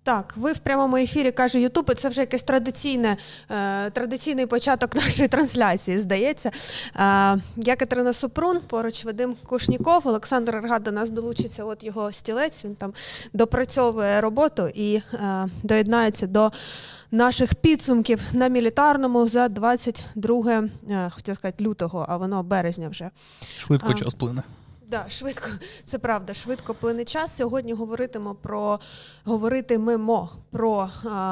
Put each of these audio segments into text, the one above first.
Так, ви в прямому ефірі, каже Ютуб, і це вже якийсь традиційний початок нашої трансляції, здається. Я Катерина Супрун, поруч Вадим Кушніков, Олександр Аргат до нас долучиться, от його стілець, він там допрацьовує роботу і доєднається до наших підсумків на Мілітарному за 22, хотів сказати, лютого, а воно березня вже. Швидко час плине. Так, швидко, це правда, швидко плине час. Сьогодні говоритимемо про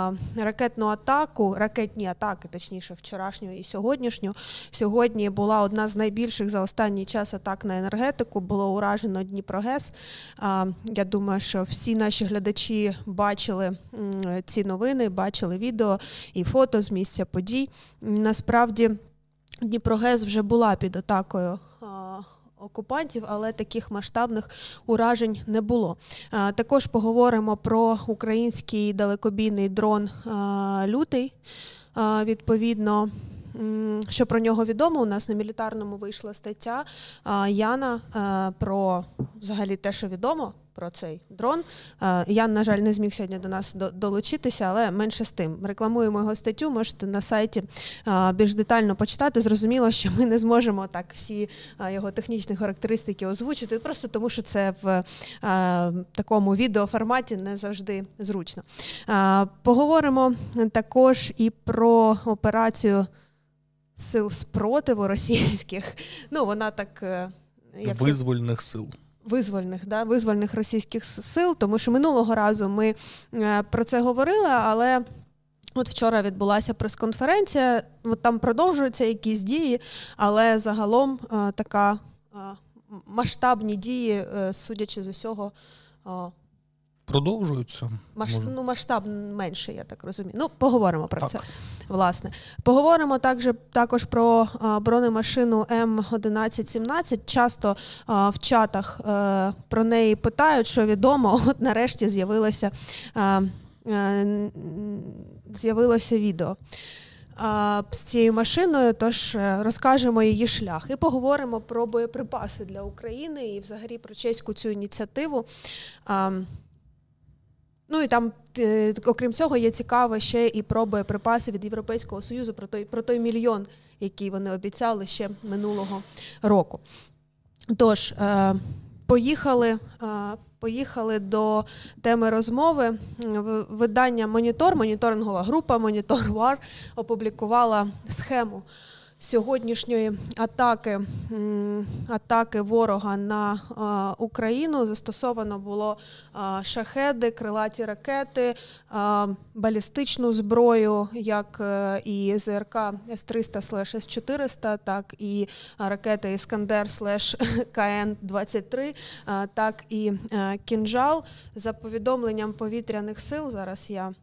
ракетні атаки, точніше, вчорашню і сьогоднішню. Сьогодні була одна з найбільших за останній час атак на енергетику, було уражено Дніпрогес. Я думаю, що всі наші глядачі бачили ці новини, бачили відео і фото з місця подій. Насправді, Дніпрогес вже була під атакою окупантів, але таких масштабних уражень не було. Також поговоримо про український далекобійний дрон «Лютий». Відповідно, що про нього відомо, у нас на Мілітарному вийшла стаття Яна про взагалі те, що відомо про цей дрон. Ян, на жаль, не зміг сьогодні до нас долучитися, але менше з тим. Рекламуємо його статтю, можете на сайті більш детально почитати. Зрозуміло, що ми не зможемо так всі його технічні характеристики озвучити, просто тому що це в такому відеоформаті не завжди зручно. Поговоримо також і про операцію сил спротиву російських. Ну, вона так... Визвольних сил. Визвольних російських сил, тому що минулого разу ми про це говорили, але от вчора відбулася прес-конференція, от там продовжуються якісь дії, але загалом така масштабні дії, судячи з усього, продовжуються? Масштаб менший, я так розумію. Ну, поговоримо про це, власне. Поговоримо також про бронемашину М1117. Часто в чатах про неї питають, що відомо. От нарешті з'явилося відео з цією машиною, тож розкажемо її шлях. І поговоримо про боєприпаси для України і взагалі про чеську цю ініціативу. Ну і там, окрім цього, є цікаво ще і про боєприпаси від Європейського Союзу, про той мільйон, який вони обіцяли ще минулого року. Тож, поїхали до теми розмови. Видання моніторингова група Monitor War опублікувала схему сьогоднішньої атаки ворога на Україну. Застосовано було шахеди, крилаті ракети, балістичну зброю, як і ЗРК С-300/С-400, так і ракети Іскандер/КН-23, так і Кінжал. За повідомленням повітряних сил, зараз я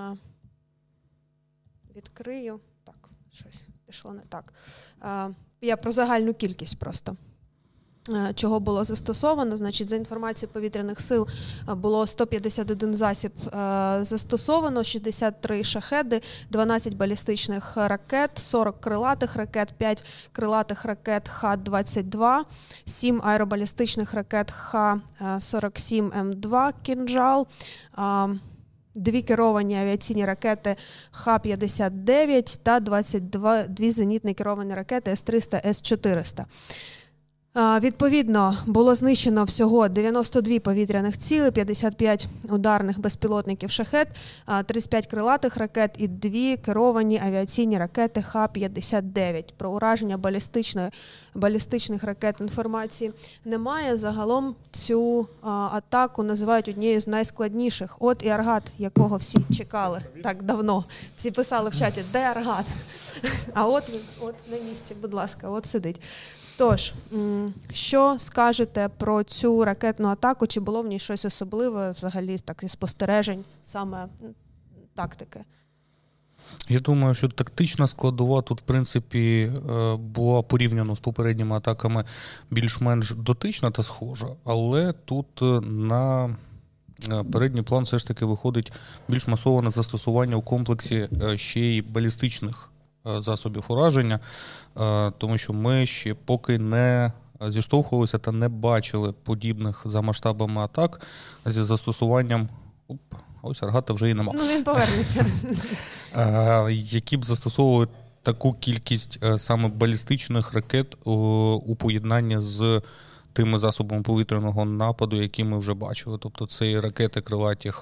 відкрию, так, щось пішло не так. Я про загальну кількість просто. Чого було застосовано. Значить, за інформацією повітряних сил було 151 засіб застосовано, 63 шахеди, 12 балістичних ракет, 40 крилатих ракет, 5 крилатих ракет Х-22, 7 аеробалістичних ракет Х-47М2 «Кінжал», 2 керовані авіаційні ракети Х-59 та 22 зенітні керовані ракети С-300, С-400. Відповідно, було знищено всього 92 повітряних цілі, 55 ударних безпілотників «Шахед», 35 крилатих ракет і 2 керовані авіаційні ракети Х-59. Про ураження балістичних ракет інформації немає. Загалом цю атаку називають однією з найскладніших. От і Аргат, якого всі чекали так давно. Всі писали в чаті, де Аргат? А от він, от на місці, будь ласка, от сидить. Тож, що скажете про цю ракетну атаку? Чи було в ній щось особливе, взагалі, так, зі спостережень, саме тактики? Я думаю, що тактична складова тут, в принципі, була порівняно з попередніми атаками більш-менш дотична та схожа, але тут на передній план все ж таки виходить більш масоване застосування у комплексі ще й балістичних засобів ураження, тому що ми ще поки не зіштовхувалися та не бачили подібних за масштабами атак зі застосуванням а ось Аргата вже і нема. Ну, він повернеться. Які б застосовували таку кількість саме балістичних ракет у поєднанні з тими засобами повітряного нападу, які ми вже бачили. Тобто це і ракети крилаті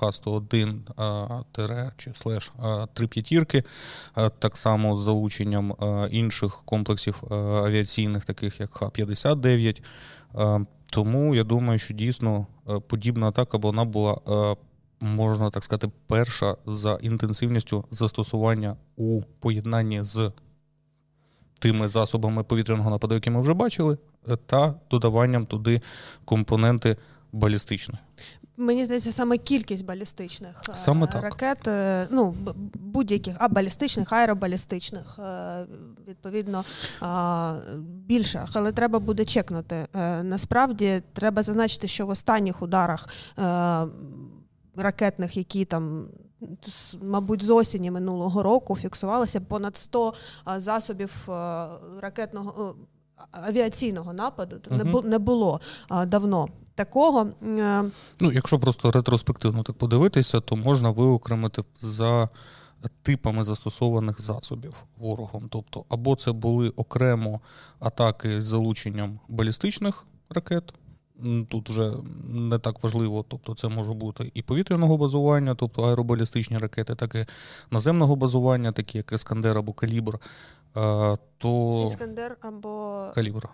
Х-101-3 п'ятірки, так само з залученням інших комплексів авіаційних, таких як Х-59. Тому я думаю, що дійсно подібна атака, бо вона була, можна так сказати, перша за інтенсивністю застосування у поєднанні з тими засобами повітряного нападу, які ми вже бачили, та додаванням туди компоненти балістичної. Мені здається, саме кількість балістичних ракет, ну, будь-яких, балістичних, аеробалістичних, відповідно, більше. Але треба буде чекнути. Насправді, треба зазначити, що в останніх ударах ракетних, які там, мабуть, з осені минулого року фіксувалося понад 100 засобів ракетного авіаційного нападу. Не було давно такого. Ну, якщо просто ретроспективно так подивитися, то можна виокремити за типами застосованих засобів ворогом. Тобто, або це були окремо атаки з залученням балістичних ракет, тут вже не так важливо, тобто це може бути і повітряного базування, тобто аеробалістичні ракети, так і наземного базування, такі як Іскандер або Калібр. Іскандер або Калібр.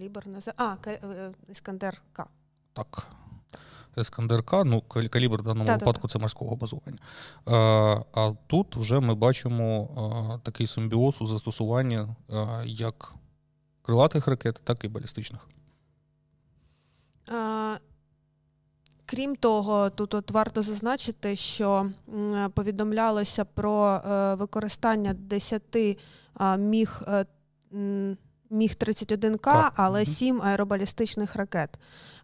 Іскандер К. Так. Іскандер К, ну, Калібр в даному випадку це морського базування. А тут вже ми бачимо такий симбіоз у застосуванні як крилатих ракет, так і балістичних. Крім того, тут варто зазначити, що повідомлялося про використання 10 Міг-31К, але 7 аеробалістичних ракет.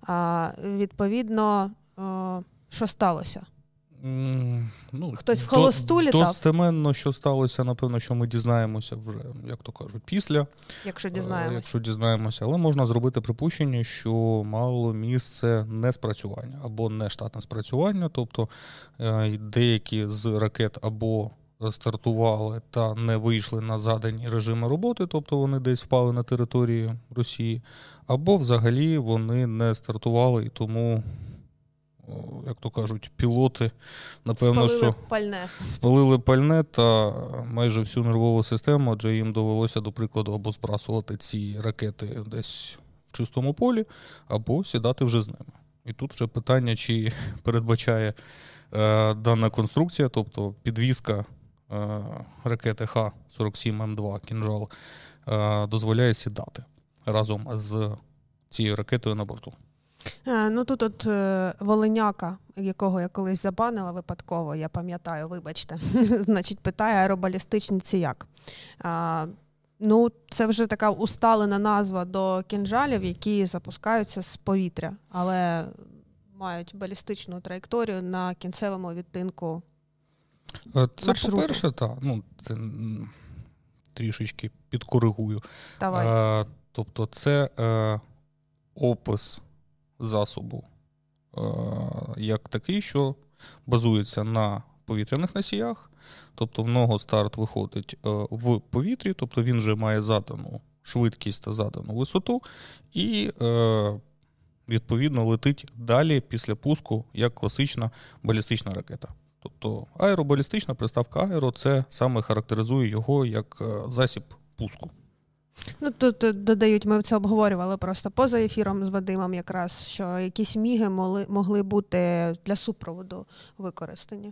Відповідно, що сталося? Хтось в холосту літав? Достеменно, що сталося, напевно, що ми дізнаємося вже, як то кажуть, після. Якщо дізнаємося. Але можна зробити припущення, що мало місце неспрацювання або нештатне спрацювання. Тобто деякі з ракет або стартували та не вийшли на задані режими роботи, тобто вони десь впали на території Росії, або взагалі вони не стартували і тому, як то кажуть, пілоти, напевно, спалили пальне та майже всю нервову систему, адже їм довелося, до прикладу, або збрасувати ці ракети десь в чистому полі, або сідати вже з ними. І тут вже питання, чи передбачає дана конструкція, тобто підвізка ракети Х-47М2 «Кінжал» дозволяє сідати разом з цією ракетою на борту. Ну тут Волиняка, якого я колись забанила випадково, я пам'ятаю, вибачте, значить, питає, аеробалістичні це як? Ну, це вже така усталена назва до кінжалів, які запускаються з повітря, але мають балістичну траєкторію на кінцевому відтинку це, по-перше, це трішечки підкоригую. Давай. Тобто це опис засобу як такий, що базується на повітряних носіях, тобто в нього старт виходить в повітрі, тобто він вже має задану швидкість та задану висоту і відповідно летить далі після пуску як класична балістична ракета. Тобто аеробалістична, приставка аеро, це саме характеризує його як засіб пуску. Ну, тут додають, ми це обговорювали просто поза ефіром з Вадимом якраз, що якісь міги могли бути для супроводу використані.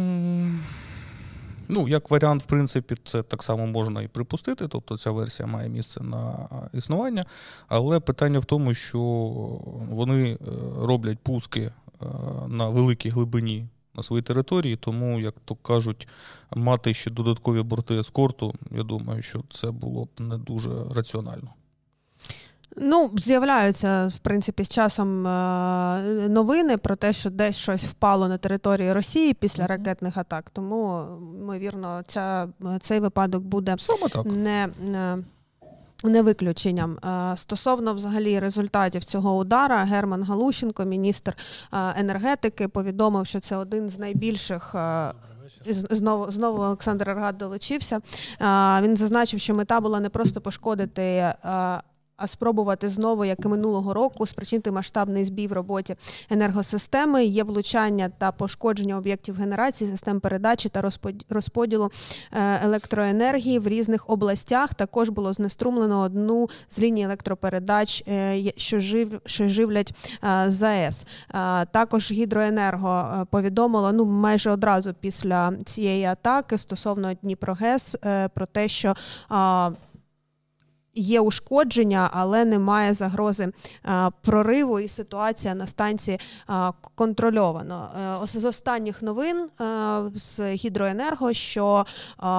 Ну, як варіант, в принципі, це так само можна і припустити, тобто ця версія має місце на існування, але питання в тому, що вони роблять пуски на великій глибині на своїй території, тому, як то кажуть, мати ще додаткові борти ескорту, я думаю, що це було б не дуже раціонально. Ну, з'являються, в принципі, з часом новини про те, що десь щось впало на території Росії після ракетних атак, тому, ймовірно, цей випадок буде не виключенням. Стосовно взагалі результатів цього удара, Герман Галущенко, міністр енергетики, повідомив, що це один з найбільших. Знову Олександр Аргат долучився. Він зазначив, що мета була не просто пошкодити, а спробувати знову, як і минулого року, спричинити масштабний збій в роботі енергосистеми. Є влучання та пошкодження об'єктів генерації, систем передачі та розподілу електроенергії в різних областях. Також було знеструмлено одну з ліній електропередач, що живлять ЗАЕС. Також Гідроенерго повідомило майже одразу після цієї атаки стосовно Дніпрогес про те, що є ушкодження, але немає загрози прориву, і ситуація на станції контрольована. З останніх новин з Гідроенерго, що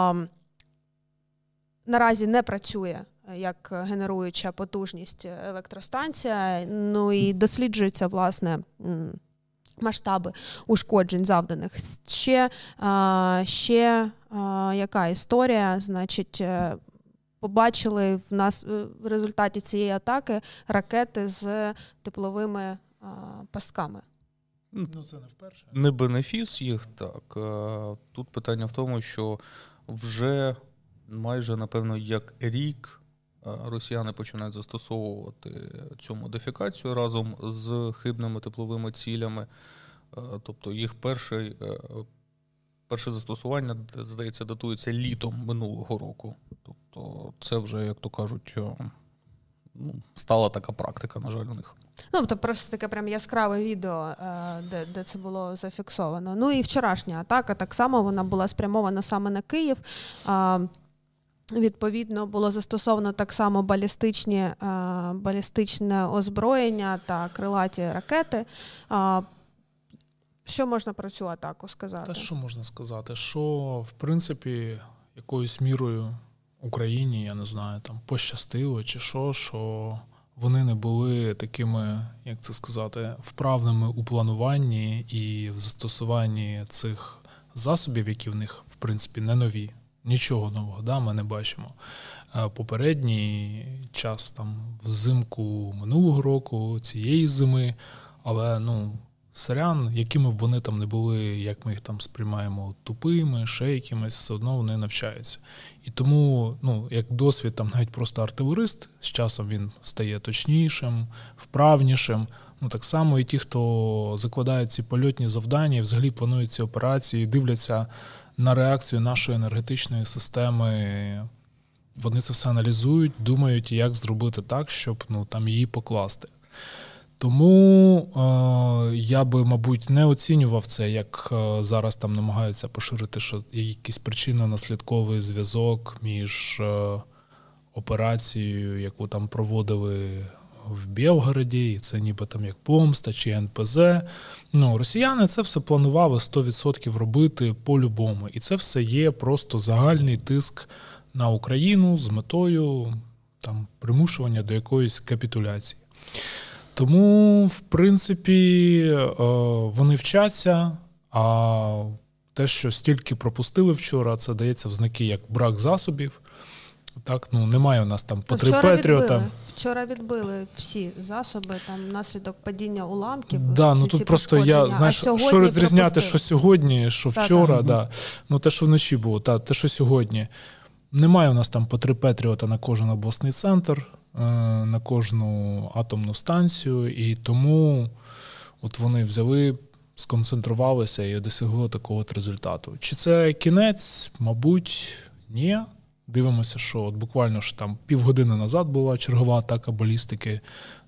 наразі не працює як генеруюча потужність електростанція, і досліджуються, власне, масштаби ушкоджень завданих. Ще яка історія, значить, побачили в нас в результаті цієї атаки ракети з тепловими пастками. Це не вперше. Не бенефіс їх, так. Тут питання в тому, що вже майже, напевно, як рік росіяни починають застосовувати цю модифікацію разом з хибними тепловими цілями. Тобто їх перше застосування, здається, датується літом минулого року. Тобто це вже, як то кажуть, стала така практика, на жаль, у них. Тобто просто таке прям яскраве відео, де це було зафіксовано. І вчорашня атака, так само вона була спрямована саме на Київ. Відповідно, було застосовано так само балістичне озброєння та крилаті ракети. Що можна про цю атаку сказати? Та що можна сказати? Що, в принципі, якоюсь мірою Україні, я не знаю, там пощастило чи що вони не були такими, як це сказати, вправними у плануванні і в застосуванні цих засобів, які в них, в принципі, не нові. Нічого нового, ми не бачимо. Попередній час, там, взимку минулого року, цієї зими, але, сорян, якими б вони там не були, як ми їх там сприймаємо, тупими, ще якимись, все одно вони навчаються. І тому, як досвід, там навіть просто артилерист, з часом він стає точнішим, вправнішим. Так само і ті, хто закладають ці польотні завдання і взагалі планують ці операції, дивляться на реакцію нашої енергетичної системи, вони це все аналізують, думають, як зробити так, щоб там її покласти. Тому я би, мабуть, не оцінював це, як зараз там намагаються поширити, що є якийсь причинно-наслідковий зв'язок між операцією, яку там проводили в Білгороді, і це ніби там як помста чи НПЗ. Росіяни це все планували 100% робити по-любому. І це все є просто загальний тиск на Україну з метою там примушування до якоїсь капітуляції. Тому, в принципі, вони вчаться, а те, що стільки пропустили вчора, це дається в знаки як брак засобів. Так, немає у нас там по 3 Петріота. Вчора відбили всі засоби, там внаслідок падіння уламків. Тут просто я, знаєш, що розрізняти, що сьогодні, що вчора, те, що вночі було, те, що сьогодні. Немає у нас там по 3 Петріота на кожен обласний центр, на кожну атомну станцію, і тому от вони взяли, сконцентрувалися і досягли такого результату. Чи це кінець? Мабуть, ні. Дивимося, що от буквально ж там півгодини назад була чергова атака балістики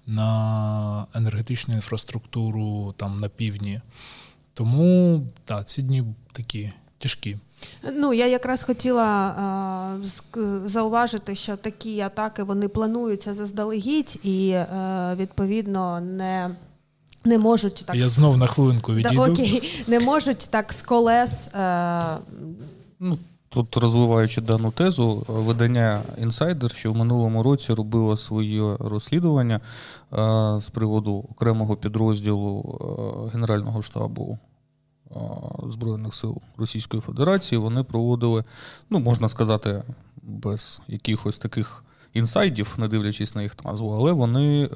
на енергетичну інфраструктуру там на півдні. Тому, ці дні такі тяжкі. Я якраз хотіла зауважити, що такі атаки, вони плануються заздалегідь і, відповідно, не можуть так... Я знов на хвилинку відійду. Окей, не можуть так з колес... Тут, розвиваючи дану тезу, видання «Інсайдер», що в минулому році робило своє розслідування з приводу окремого підрозділу Генерального штабу Збройних сил Російської Федерації, вони проводили, можна сказати, без якихось таких інсайдів, не дивлячись на їх назву, але вони,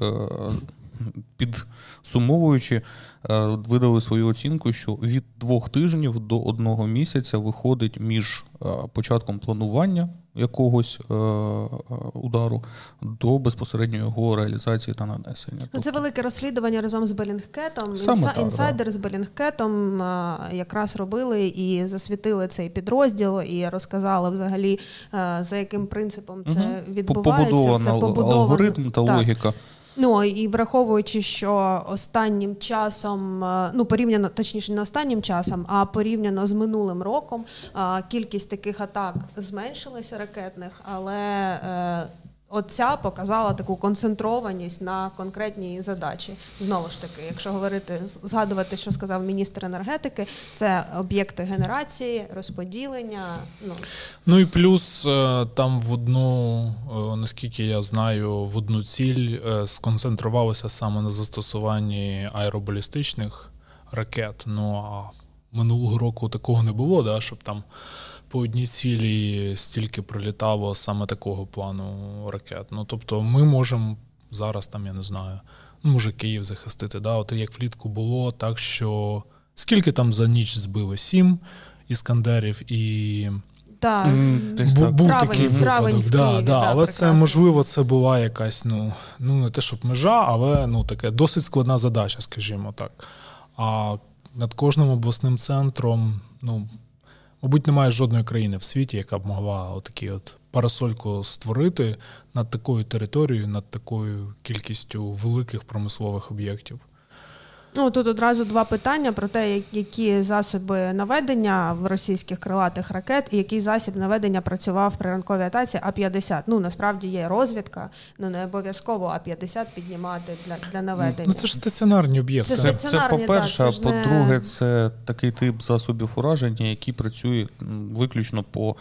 підсумовуючи, видали свою оцінку, що від 2 тижнів до 1 місяця виходить між початком планування якогось удару до безпосередньої його реалізації та нанесення. Це велике розслідування разом з Белінгкетом. Інсайдер з Белінгкетом якраз робили і засвітили цей підрозділ, і розказали взагалі, за яким принципом це відбувається. Побудовано алгоритм та логіка. Ну, і враховуючи, що останнім часом, порівняно, точніше, не останнім часом, а порівняно з минулим роком, кількість таких атак зменшилася ракетних, але оця показала таку концентрованість на конкретній задачі. Знову ж таки, якщо згадувати, що сказав міністр енергетики, це об'єкти генерації, розподілення. Ну і плюс там в одну, наскільки я знаю, в одну ціль сконцентрувалося саме на застосуванні аеробалістичних ракет. Ну а минулого року такого не було, да, щоб там по одній цілі стільки прилітало саме такого плану ракет. Ну, тобто ми можемо зараз, там, я не знаю, може Київ захистити, да? От як влітку було, так що скільки там за ніч збили? 7 іскандерів і... Так, був такий випадок. Але прекрасно. Це, можливо, це була якась, не те, щоб межа, але таке досить складна задача, скажімо так. А над кожним обласним центром, мабуть, немає жодної країни в світі, яка б могла отакі парасольку створити над такою територією, над такою кількістю великих промислових об'єктів. Тут одразу 2 питання про те, які засоби наведення в російських крилатих ракет і який засіб наведення працював при ранковій атаці А-50. Насправді є розвідка, не обов'язково А-50 піднімати для наведення. Це ж стаціонарні об'єкти. Це по-перше, а по-друге, це такий тип засобів ураження, який працює виключно по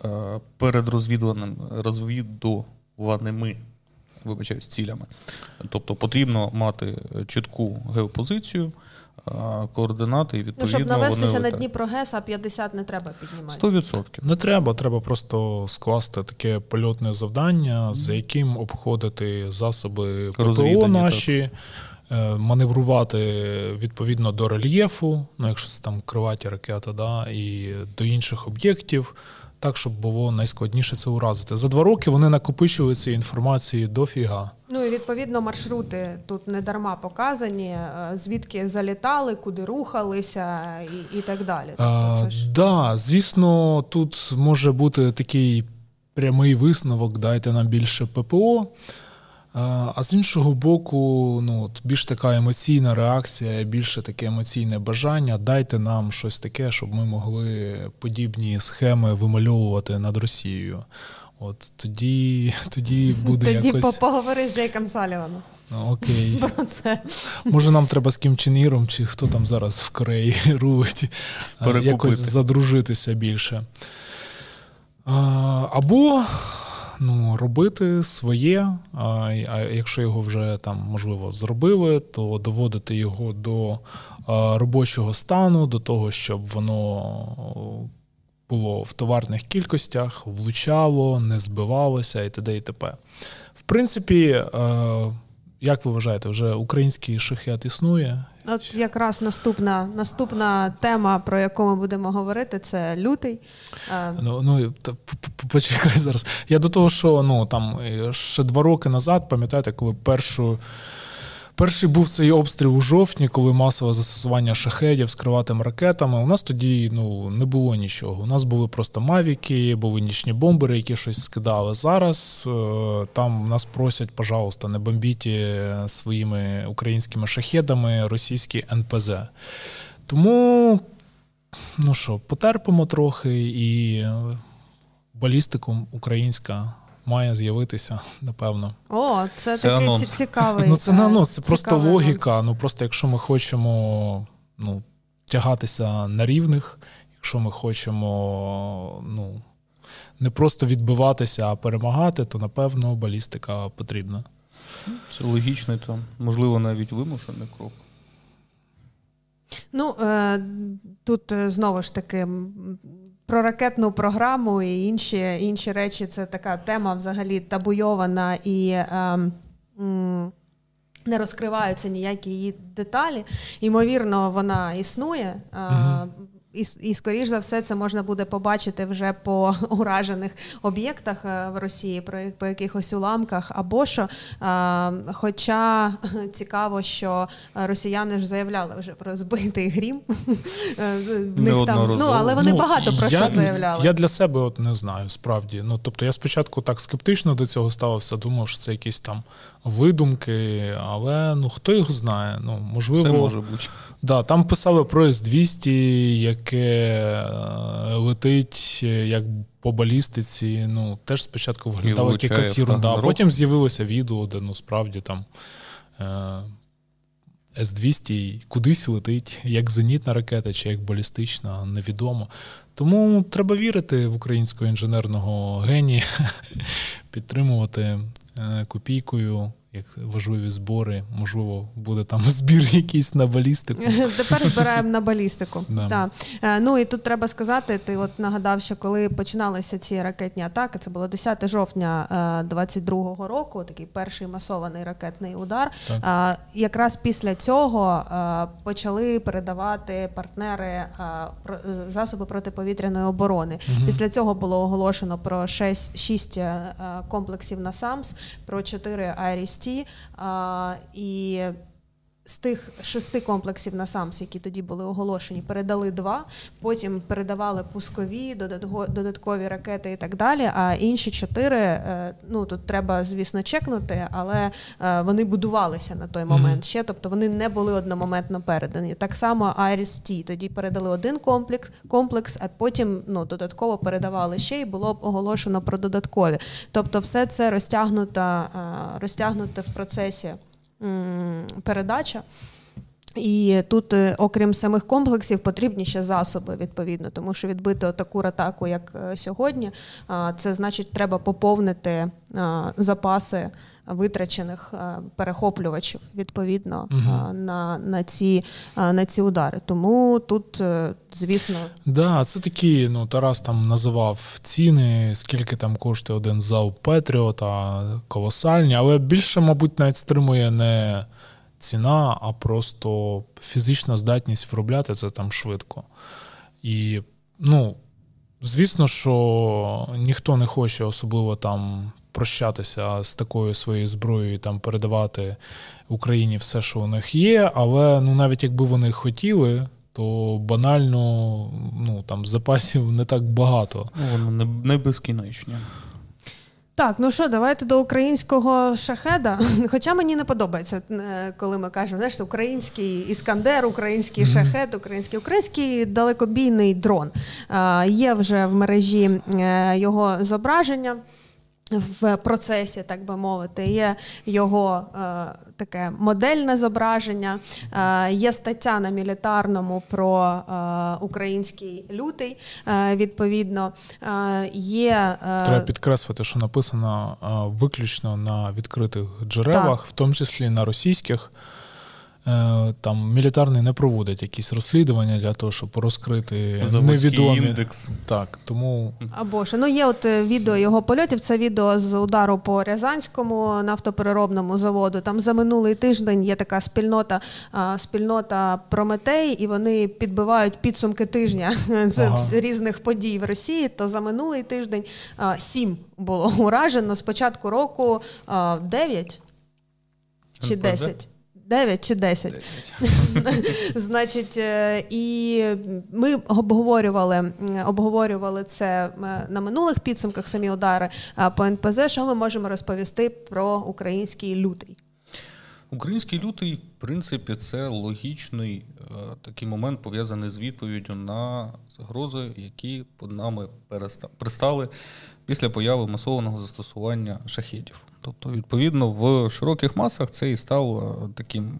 розвідуваними цілями. Тобто потрібно мати чітку геопозицію, координати і відповідно щоб навестися на Дніпро-ГЕС, А-50 не треба піднімати. 100%. Не треба просто скласти таке польотне завдання, за яким обходити засоби ППО наші, маневрувати відповідно до рельєфу, якщо це там крилаті ракети, і до інших об'єктів, так, щоб було найскладніше це уразити. За 2 роки вони накопичили цієї інформації дофіга. І відповідно маршрути тут не дарма показані, звідки залітали, куди рухалися і так далі. Звісно, тут може бути такий прямий висновок, дайте нам більше ППО. А з іншого боку, більш така емоційна реакція, більше таке емоційне бажання, дайте нам щось таке, щоб ми могли подібні схеми вимальовувати над Росією. Тоді буде якось... Тоді поговори з Джейком Саліваном. Окей. Про це. Може нам треба з Кім Чен Іром, чи хто там зараз в Кореї рулить, якось задружитися більше. Або... робити своє, а якщо його вже там, можливо, зробили, то доводити його до робочого стану, до того, щоб воно було в товарних кількостях, влучало, не збивалося і т.д. і т.п. В принципі, як ви вважаєте, вже український шахет існує? От якраз наступна тема, про яку ми будемо говорити, це лютий. Почекай зараз. Я до того, що там ще 2 роки назад, пам'ятаєте, коли перший був цей обстріл у жовтні, коли масове застосування шахедів з крилатими ракетами, у нас тоді не було нічого. У нас були просто мавіки, були нічні бомбери, які щось скидали. Зараз там нас просять, пожалуйста, не бомбіть своїми українськими шахедами російські НПЗ. Тому, потерпимо трохи, і балістика українська має з'явитися, напевно. Це такий анонс. Цікавий. Це не анонс, це просто логіка. Анонс. Просто якщо ми хочемо тягатися на рівних, якщо ми хочемо не просто відбиватися, а перемагати, то, напевно, балістика потрібна. Це логічний, можливо, навіть вимушений крок. Тут знову ж таки про ракетну програму і інші речі, це така тема взагалі табуйована і не розкриваються ніякі її деталі. Ймовірно, вона існує. І, скоріш за все, це можна буде побачити вже по уражених об'єктах в Росії, по якихось уламках або що. Хоча цікаво, що росіяни ж заявляли вже про збитий Грім. Але вони багато про що заявляли. Я для себе не знаю, справді. Тобто я спочатку так скептично до цього ставився, думав, що це якісь там видумки, але хто його знає. Можливо, все може бути. Да, там писали про С-200, яке летить як по балістиці. Теж спочатку виглядала якась єрунда. Потім з'явилося відео, де справді там С-200 кудись летить, як зенітна ракета чи як балістична, невідомо. Тому треба вірити в українського інженерного генія, підтримувати копійкою, як важливі збори, можливо, буде там збір якийсь на балістику. Тепер збираємо на балістику. Да. І тут треба сказати, ти нагадав, що коли починалися ці ракетні атаки, це було 10 жовтня 22-го року, такий перший масований ракетний удар. Якраз після цього почали передавати партнери засоби протиповітряної оборони. Після цього було оголошено про 6 комплексів НАСАМС, про 4 IRIS-T, і з тих 6 комплексів НАСАМС, які тоді були оголошені, передали 2, потім передавали пускові, додаткові ракети і так далі, а інші 4, тут треба, звісно, чекнути, але вони будувалися на той момент ще, тобто вони не були одномоментно передані. Так само IRIS-T, тоді передали 1 комплекс, а потім додатково передавали ще і було оголошено про додаткові. Тобто все це розтягнуте в процесі передача. І тут, окрім самих комплексів, потрібні ще засоби, відповідно, тому що відбити таку атаку, як сьогодні, це значить, треба поповнити запаси витрачених перехоплювачів, відповідно, на ці удари. Тому тут, звісно... Да, це такі, Тарас там називав ціни, скільки там коштує один залп Петріота, колосальні, але більше, мабуть, навіть стримує не ціна, а просто фізична здатність виробляти це там швидко. І, звісно, що ніхто не хоче особливо там прощатися з такою своєю зброєю і там передавати Україні все, що у них є, але навіть якби вони хотіли, то банально там запасів не так багато. Воно не безкінечне. Так, давайте до українського шахеда. Хоча мені не подобається, коли ми кажемо, український іскандер, український шахед, український далекобійний дрон. Є вже в мережі його зображення в процесі, так би мовити, є його таке модельне зображення, є стаття на Мілітарному про український лютий, відповідно, є... Треба підкреслити, що написано виключно на відкритих джерелах, так. В тому числі на російських. Там Мілітарний не проводить якісь розслідування для того, щоб розкрити невідомі індекс. Так, тому або ж є відео його польотів. Це відео з удару по Рязанському нафтопереробному заводу. Там за минулий тиждень є така спільнота Прометей, і вони підбивають підсумки тижня з різних подій в Росії. То за минулий тиждень 7 було уражено. З початку року 9 чи 10. 9 чи 10. Значить, і ми обговорювали це на минулих підсумках, самі удари по НПЗ. Що ми можемо розповісти про український лютий? Український лютий, в принципі, це логічний такий момент, пов'язаний з відповіддю на загрози, які під нами пристали після появи масованого застосування шахедів. Тобто, відповідно, в широких масах це і стало таким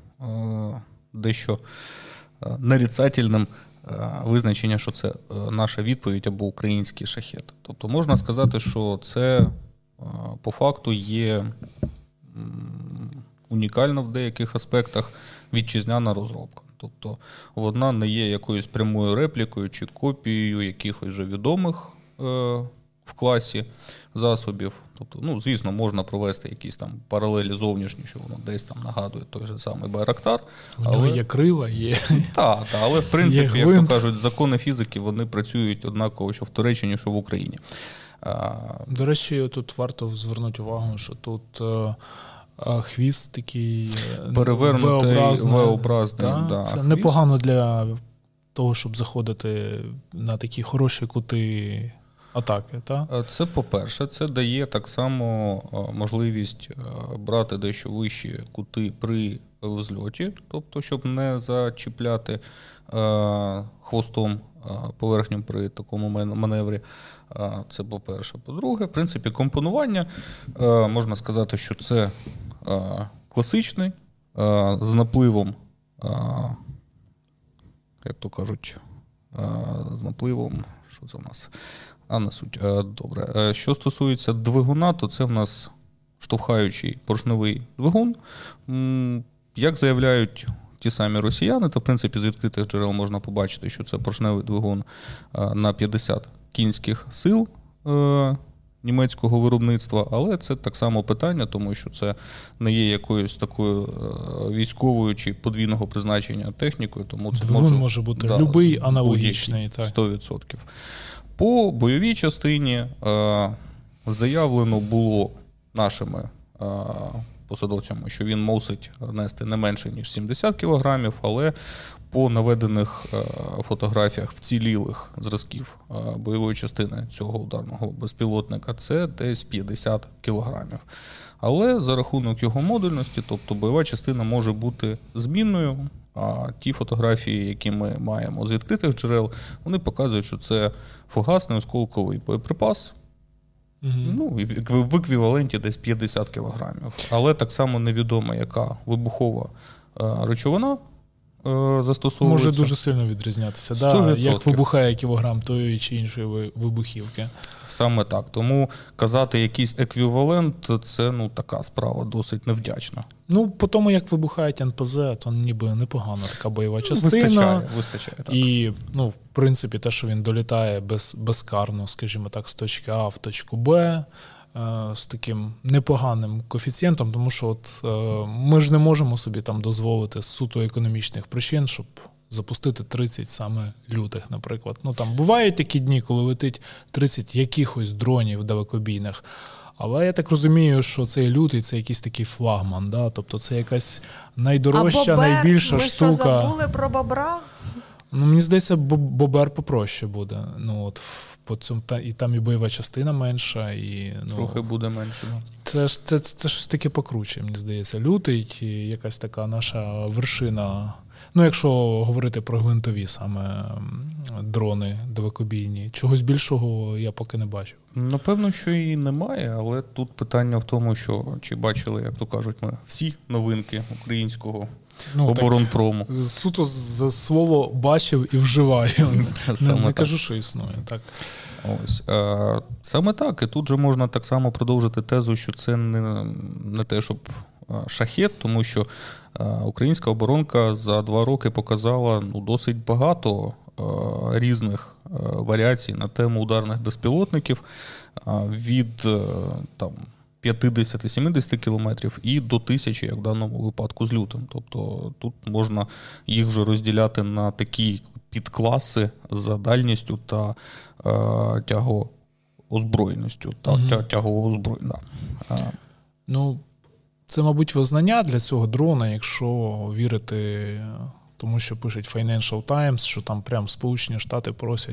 дещо нарицательним визначення, що це наша відповідь або український шахед. Тобто, можна сказати, що це по факту є унікально в деяких аспектах вітчизняна розробка. Тобто вона не є якоюсь прямою реплікою чи копією якихось вже відомих в класі засобів. Тобто, звісно, можна провести якісь там паралелі зовнішні, що воно десь там нагадує той же самий Байрактар. У нього є крила, є. Так, але в принципі, як то кажуть, закони фізики, вони працюють однаково, що в Туреччині, що в Україні. До речі, тут варто звернути увагу, що тут хвіст такий перевернутий, V-образний. Да, це непогано для того, щоб заходити на такі хороші кути атаки, так? Це, по-перше, це дає так само можливість брати дещо вищі кути при взльоті, тобто, щоб не зачіпляти хвостом поверхню при такому маневрі. Це, по-перше. По-друге, в принципі, компонування, можна сказати, що це класичний, з напливом, як то кажуть, з напливом, що це в нас? Не суть. Добре. Що стосується двигуна, то це в нас штовхаючий поршневий двигун. Як заявляють ті самі росіяни, то в принципі з відкритих джерел можна побачити, що це поршневий двигун на 50 кінських сил німецького виробництва, але це так само питання, тому що це не є якоюсь такою військовою чи подвійного призначення технікою, тому це двигун може бути любий аналогічний. 100%. По бойовій частині заявлено було нашими посадовцями, що він мусить нести не менше, ніж 70 кілограмів, але по наведених фотографіях вцілілих зразків бойової частини цього ударного безпілотника це десь 50 кілограмів. Але за рахунок його модульності, тобто бойова частина може бути змінною, а ті фотографії, які ми маємо з відкритих джерел, вони показують, що це фугасний осколковий боєприпас, в еквіваленті десь 50 кілограмів. Але так само невідомо, яка вибухова речовина застосовується. Може дуже сильно відрізнятися, да? Як вибухає кілограм тої чи іншої вибухівки. Саме так. Тому казати якийсь еквівалент – це така справа досить невдячна. По тому, як вибухають НПЗ, то ніби непогана така бойова частина. Вистачає. Так. І, в принципі, те, що він долітає безкарно, скажімо так, з точки А в точку Б, з таким непоганим коефіцієнтом, тому що ми ж не можемо собі там дозволити з суто економічних причин, щоб запустити 30 саме лютих, наприклад. Там бувають такі дні, коли летить 30 якихось дронів далекобійних, але я так розумію, що цей лютий – це якийсь такий флагман, да? Тобто це якась найдорожча, найбільша штука. Ми що, забули про бобра? Мені здається, бобер попроще буде. І там і бойова частина менша. Трохи буде менше. Це щось таке покруче, мені здається. Лютий і якась така наша вершина. Якщо говорити про гвинтові саме дрони далекобійні, чогось більшого я поки не бачив. Напевно, що і немає, але тут питання в тому, що чи бачили, як то кажуть, ми всі новинки українського оборонпрому. Суто за слово бачив і вживаю. Не кажу, що існує. Так. Ось. Саме так. І тут же можна так само продовжити тезу, що це не те, щоб шахет, тому що українська оборонка за 2 роки показала досить багато різних варіацій на тему ударних безпілотників від 50-70 кілометрів і до 1000, як в даному випадку з лютим. Тобто тут можна їх вже розділяти на такі підкласи за дальністю та тягоозброєністю. Це, мабуть, визнання для цього дрона, якщо вірити тому, що пишуть Financial Times, що там прям Сполучені Штати просять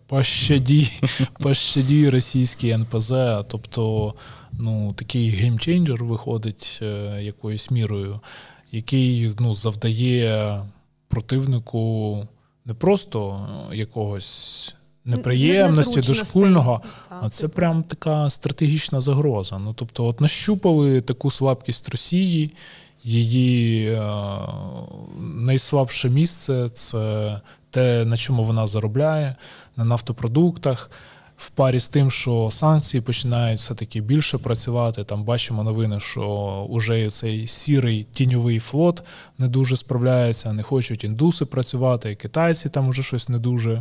пощаді російські НПЗ. Тобто, такий геймченджер виходить якоюсь мірою, який завдає противнику не просто якогось неприємності дошкульного, а це прям така стратегічна загроза. Тобто, нащупали таку слабкість Росії, її найслабше місце – це те, на чому вона заробляє, на нафтопродуктах. в парі з тим, що санкції починають все-таки більше працювати. Там бачимо новини, що вже цей сірий тіньовий флот не дуже справляється, не хочуть індуси працювати, і китайці там вже щось не дуже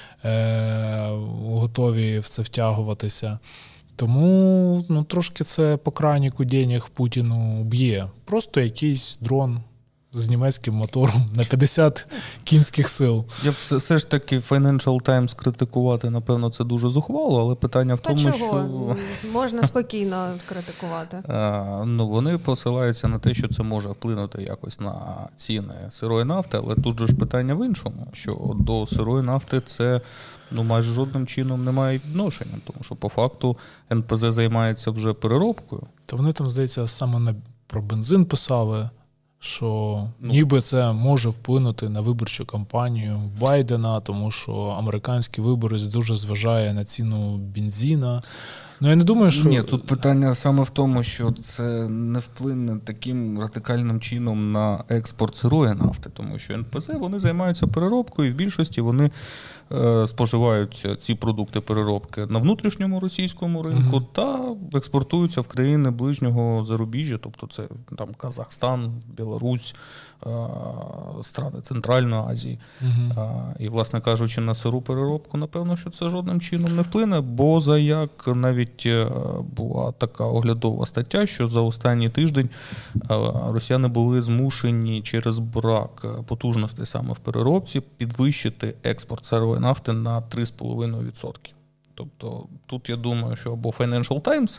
готові в це втягуватися. Тому трошки це по крайніку денег Путіну б'є. Просто якийсь дрон з німецьким мотором на 50 кінських сил. Я б все ж таки Financial Times критикувати, напевно, це дуже зухвало, але питання в тому, чого? що... Можна спокійно критикувати. Вони посилаються на те, що це може вплинути якось на ціни сирої нафти, але тут же ж питання в іншому, що до сирої нафти це майже жодним чином не має відношення, тому що по факту НПЗ займається вже переробкою. Та вони там, здається, саме про бензин писали, що ніби це може вплинути на виборчу кампанію Байдена, тому що американський виборець дуже зважає на ціну бензина. Я не думаю, що... Ні, тут питання саме в тому, що це не вплине таким радикальним чином на експорт сирої нафти, тому що НПЗ, вони займаються переробкою, і в більшості вони споживають ці продукти переробки на внутрішньому російському ринку та експортуються в країни ближнього зарубіжжя, тобто це там Казахстан, Білорусь, страни Центральної Азії. І, власне кажучи, на сиру переробку, напевно, що це жодним чином не вплине, бо як навіть була така оглядова стаття, що за останній тиждень росіяни були змушені через брак потужностей саме в переробці підвищити експорт сирої нафти на 3,5%. Тобто тут, я думаю, що або Financial Times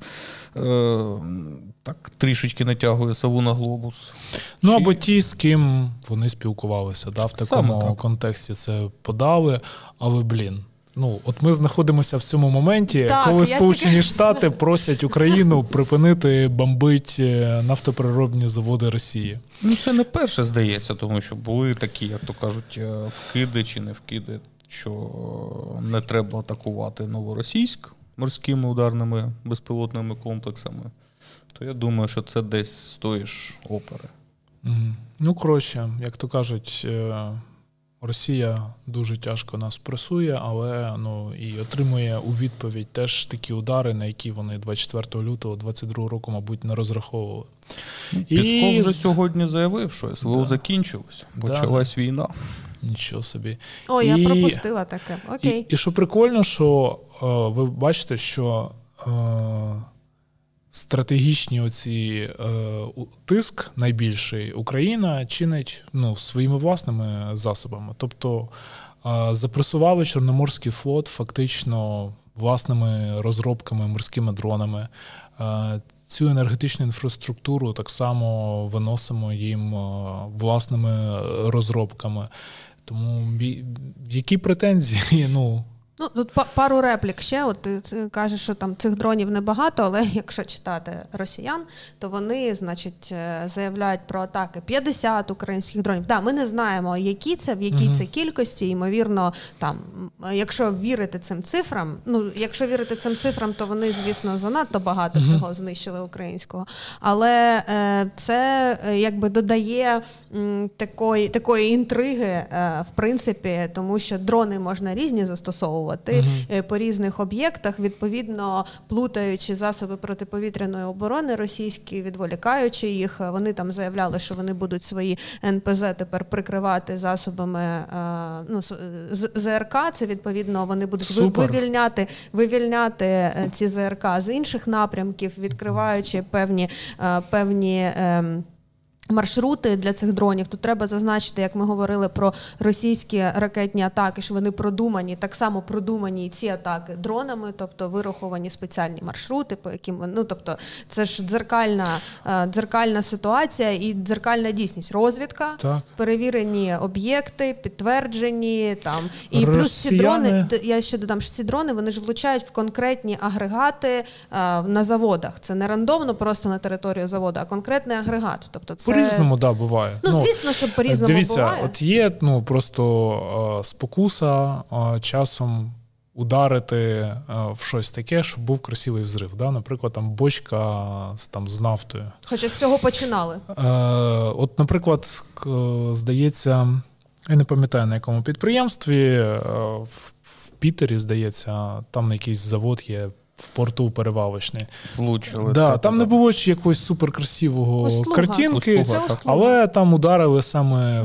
так трішечки натягує сову на глобус. Або ті, з ким вони спілкувалися, в такому контексті це подали. Але, от ми знаходимося в цьому моменті, коли Сполучені Штати просять Україну припинити бомбити нафтопереробні заводи Росії. Це не перше, здається, тому що були такі, як то кажуть, вкиди чи не вкиди, що не треба атакувати Новоросійськ морськими ударними безпілотними комплексами, то я думаю, що це десь з тої ж опери. Коротше, як то кажуть, Росія дуже тяжко нас пресує, але і отримує у відповідь теж такі удари, на які вони 24 лютого 2022 року, мабуть, не розраховували. Пісков вже сьогодні заявив, що СВО закінчилось, почалась війна. Нічого собі. Я пропустила таке. Окей. І що прикольно, що ви бачите, що стратегічні оці тиск найбільший Україна чинить своїми власними засобами. Тобто запресували Чорноморський флот фактично власними розробками, морськими дронами. Цю енергетичну інфраструктуру так само виносимо їм власними розробками. Тому які претензії? Тут пару реплік ще. От ти кажеш, що там цих дронів небагато, але якщо читати росіян, то вони, заявляють про атаки 50 українських дронів. Ми не знаємо, які це, в якій це кількості. Ймовірно, якщо вірити цим цифрам, то вони, звісно, занадто багато всього знищили українського. Але це якби додає такої інтриги, в принципі, тому що дрони можна різні застосовувати по різних об'єктах, відповідно, плутаючи засоби протиповітряної оборони російські, відволікаючи їх. Вони там заявляли, що вони будуть свої НПЗ тепер прикривати засобами ЗРК. Це, відповідно, вони будуть вивільняти ці ЗРК з інших напрямків, відкриваючи певні маршрути для цих дронів. Тут треба зазначити, як ми говорили про російські ракетні атаки, що вони продумані, так само продумані і ці атаки дронами, тобто вираховані спеціальні маршрути, по яким вони, тобто це ж дзеркальна ситуація і дзеркальна дійсність. Розвідка, перевірені об'єкти, підтверджені там. І плюс ці дрони, я ще додам, що ці дрони, вони ж влучають в конкретні агрегати на заводах. Це не рандомно просто на територію заводу, а конкретний агрегат. Тобто це по-різному, буває. Звісно, що по-різному дивіться, буває. От є просто спокуса часом ударити в щось таке, щоб був красивий взрив. Наприклад, там бочка з нафтою. Хоча з цього починали. От, наприклад, здається, Я не пам'ятаю, на якому підприємстві, в Пітері, здається, там якийсь завод є, в порту перевалочний. Влучили. Да, там не було ще якогось суперкрасивого картинки, але там ударили саме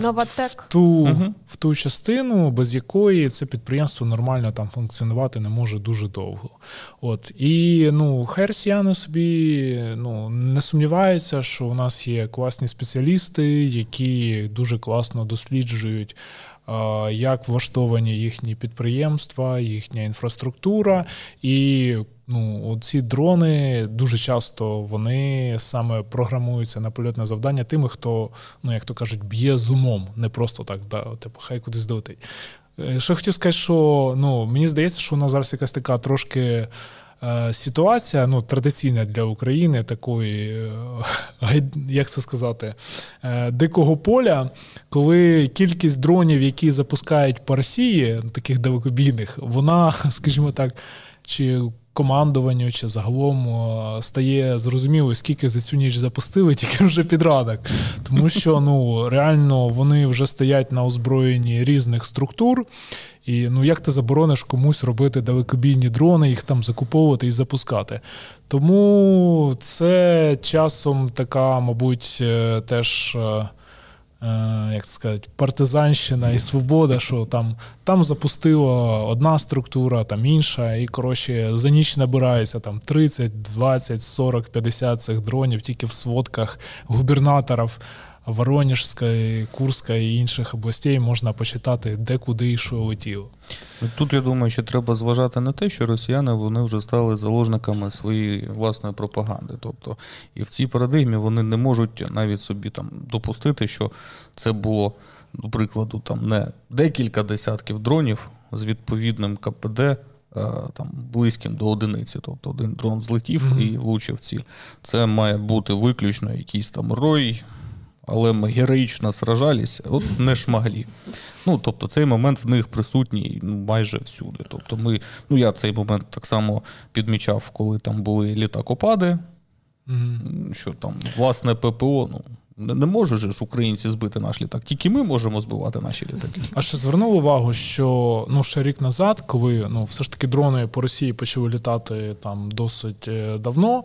в ту частину, без якої це підприємство нормально там функціонувати не може дуже довго. От. І хай росіяни собі не сумніваються, що у нас є класні спеціалісти, які дуже класно досліджують, як влаштовані їхні підприємства, їхня інфраструктура. І ці дрони дуже часто вони саме програмуються на польотне завдання тими, хто, як то кажуть, б'є з умом, не просто так, хай кудись долетить. Ще хотів сказати, що мені здається, що у нас зараз якась така трошки ситуація, традиційна для України, такої, як це сказати, дикого поля, коли кількість дронів, які запускають по Росії, таких далекобійних, вона, скажімо так, чи командуванню, чи загалом стає зрозуміло, скільки за цю ніч запустили, тільки вже під ранок. Тому що, реально, вони вже стоять на озброєнні різних структур, і, як ти заборониш комусь робити далекобійні дрони, їх там закуповувати і запускати. Тому це часом така, мабуть, теж, як сказати, партизанщина і свобода, що там запустила одна структура, там інша, і, коротше, за ніч набирається там 30, 20, 40, 50 цих дронів тільки в сводках губернаторів Воронежської, Курської і інших областей можна почитати, де, куди і що летіло. Тут, я думаю, що треба зважати на те, що росіяни, вони вже стали заложниками своєї власної пропаганди. Тобто, і в цій парадигмі вони не можуть навіть собі там допустити, що це було, до прикладу, там не декілька десятків дронів з відповідним КПД, там близьким до одиниці. Тобто один дрон злетів і влучив ціль. Це має бути виключно якийсь там рой, але ми героїчно сражались, от не шмаглі. Тобто цей момент в них присутній майже всюди. Тобто я цей момент так само підмічав, коли там були літакопади, що там, власне, ППО, не можуть ж українці збити наш літак, тільки ми можемо збивати наші літаки. А ще звернув увагу, що ще рік назад, коли все ж таки дрони по Росії почали літати там досить давно,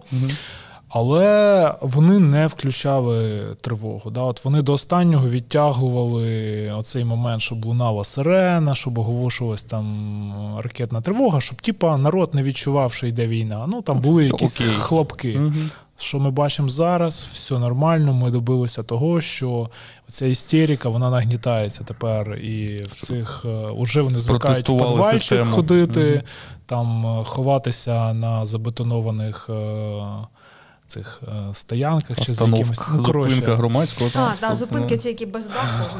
але вони не включали тривогу. Да? От вони до останнього відтягували оцей момент, щоб лунала сирена, щоб оголошувалась там ракетна тривога, щоб народ не відчував, що йде війна. Там були якісь хлопки. Що ми бачимо зараз, все нормально, ми добилися того, що ця істерика, вона нагнітається тепер, і в цих уже вони звикають в підвальчик ходити, там ховатися на забетонованих цих стоянках чи за якимось... Зупинка громадського транспорту. Зупинки ці, які без даху.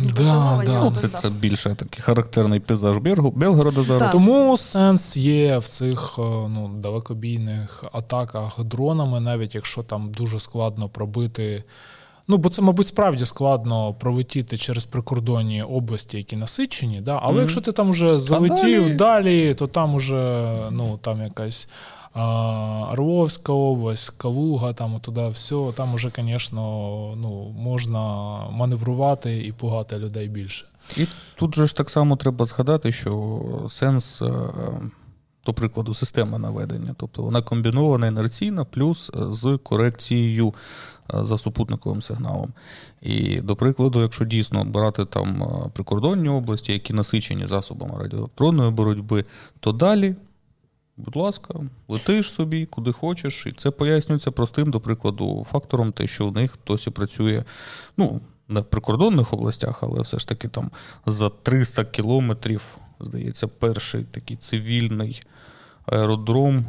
Це більше такий характерний пейзаж Белгорода зараз. Тому сенс є в цих далекобійних атаках дронами, навіть якщо там дуже складно пробити. Бо це, мабуть, справді складно пролетіти через прикордонні області, які насичені, да? Але якщо ти там вже залетів далі, то там уже, там якась Орловська область, Калуга, там туди все, там уже, звісно, можна маневрувати і пугати людей більше. І тут же ж так само треба згадати, що сенс, до прикладу, системи наведення, тобто вона комбінована інерційна плюс з корекцією за супутниковим сигналом. І, до прикладу, якщо дійсно брати там прикордонні області, які насичені засобами радіоелектронної боротьби, то далі, будь ласка, летиш собі, куди хочеш, і це пояснюється простим, до прикладу, фактором, те, що в них досі працює, не в прикордонних областях, але все ж таки там за 300 кілометрів, здається, перший такий цивільний аеродром.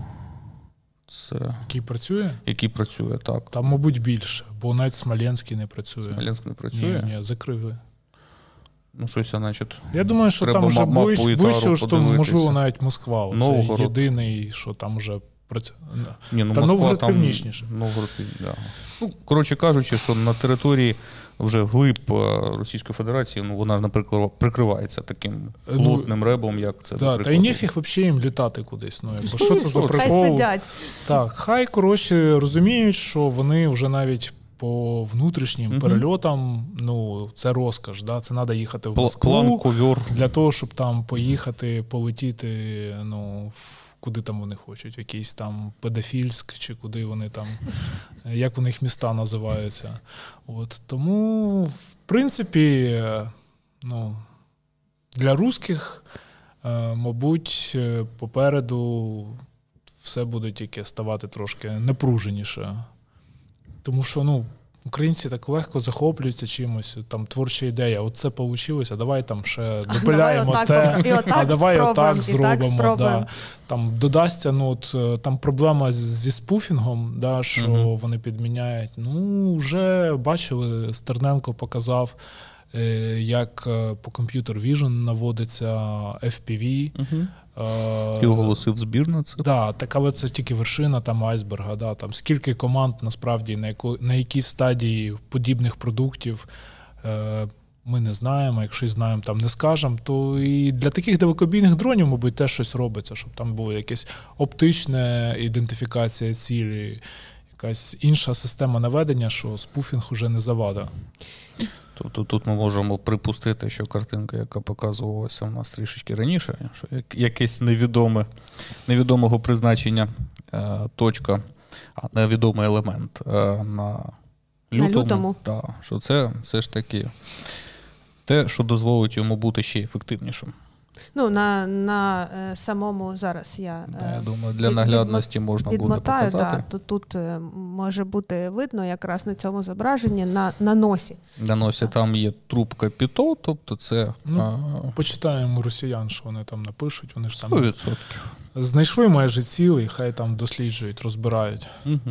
Який працює, так. Там, мабуть, більше, бо навіть Смоленський не працює. Смоленськ не працює? Ні, закрили. Щось, значить, я думаю, що там вже ближче, що, можливо, навіть Москва. Це єдиний, що там вже працює. Та Новгород північніше. Коротше кажучи, що на території вже вглиб Російської Федерації, вона, наприклад, прикривається таким плотним ребом, як це, наприклад. Та й нефіг взагалі їм літати кудись. Що це за прикол? Хай сидять. Так, хай, розуміють, що вони вже навіть по внутрішнім перельотам, ну, це розкаш, да? Це треба їхати в Москву для того, щоб там поїхати, полетіти, ну, куди там вони хочуть, в якийсь там Педофільськ, чи куди вони там, як у них міста називаються. От, тому, в принципі, ну, для русських, мабуть, попереду все буде тільки ставати трошки напруженіше. Тому що, ну, українці так легко захоплюються чимось, там творча ідея, от це вийшло, давай там ще допиляємо те, а давай отак зробимо. Да. Там додасться, ну от там проблема зі спуфінгом, да, що вони підміняють. Ну, вже бачили, Стерненко показав, як по Computer Vision наводиться FPV. І оголосив збір на це. Так, але це тільки вершина там айсберга. Да, там скільки команд насправді на якій стадії подібних продуктів ми не знаємо. Якщо й знаємо, там не скажемо, то і для таких далекобійних дронів, мабуть, теж щось робиться, щоб там була якась оптична ідентифікація цілі, якась інша система наведення, що спуфінг уже не завада. Тобто тут ми можемо припустити, що картинка, яка показувалася в нас трішечки раніше, що якесь невідомого призначення точка, невідомий елемент на лютому. Що це все ж таки те, що дозволить йому бути ще ефективнішим. Ну, на самому зараз я думаю, для наглядності можна буде показати. Да, тут може бути видно якраз на цьому зображенні на носі. На носі там є трубка ПІТО, тобто це... Ну, почитаємо росіян, що вони там напишуть, вони ж там 100%. Знайшли майже цілий, хай там досліджують, розбирають.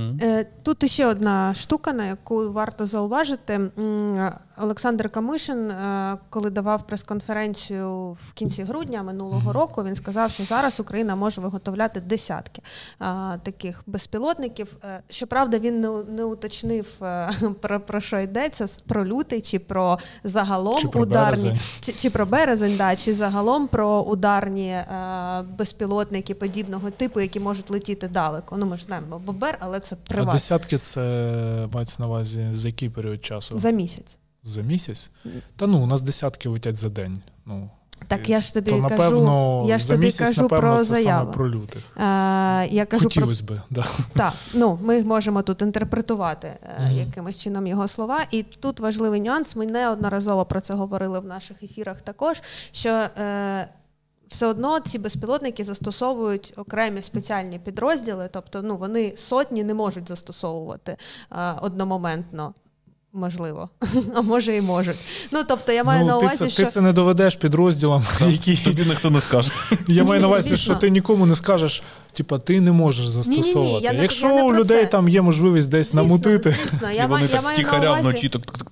Тут ще одна штука, на яку варто зауважити. Олександр Камишин, коли давав прес-конференцію в кінці грудня минулого року, він сказав, що зараз Україна може виготовляти десятки таких безпілотників. Щоправда, він не уточнив, про що йдеться, про лютий, чи про загалом чи про ударні, березень. чи про березень, да, чи загалом про ударні безпілотники подібного типу, які можуть летіти далеко. Ну, ми ж знаємо, Бобер, але це приватно. А десятки це мається на увазі за який період часу? За місяць. За місяць? Та ну, у нас десятки летять за день. Ну, так я ж тобі то, кажу, за місяць, напевно, про це заяву. Саме про лютих. Я кажу хотілося би, да. Так, ну, ми можемо тут інтерпретувати якимось чином його слова. І тут важливий нюанс, ми неодноразово про це говорили в наших ефірах також, що все одно ці безпілотники застосовують окремі спеціальні підрозділи, тобто ну, вони сотні не можуть застосовувати одномоментно. Можливо. А може і можуть. Ну, тобто, я маю на увазі, що... Ти це не доведеш підрозділам, які... Тобі ніхто не скаже. Я маю на увазі, що ти нікому не скажеш, типа, ти не можеш застосовувати. Якщо у людей там є можливість десь намутити... Звісно, і вони так втіхаря вночі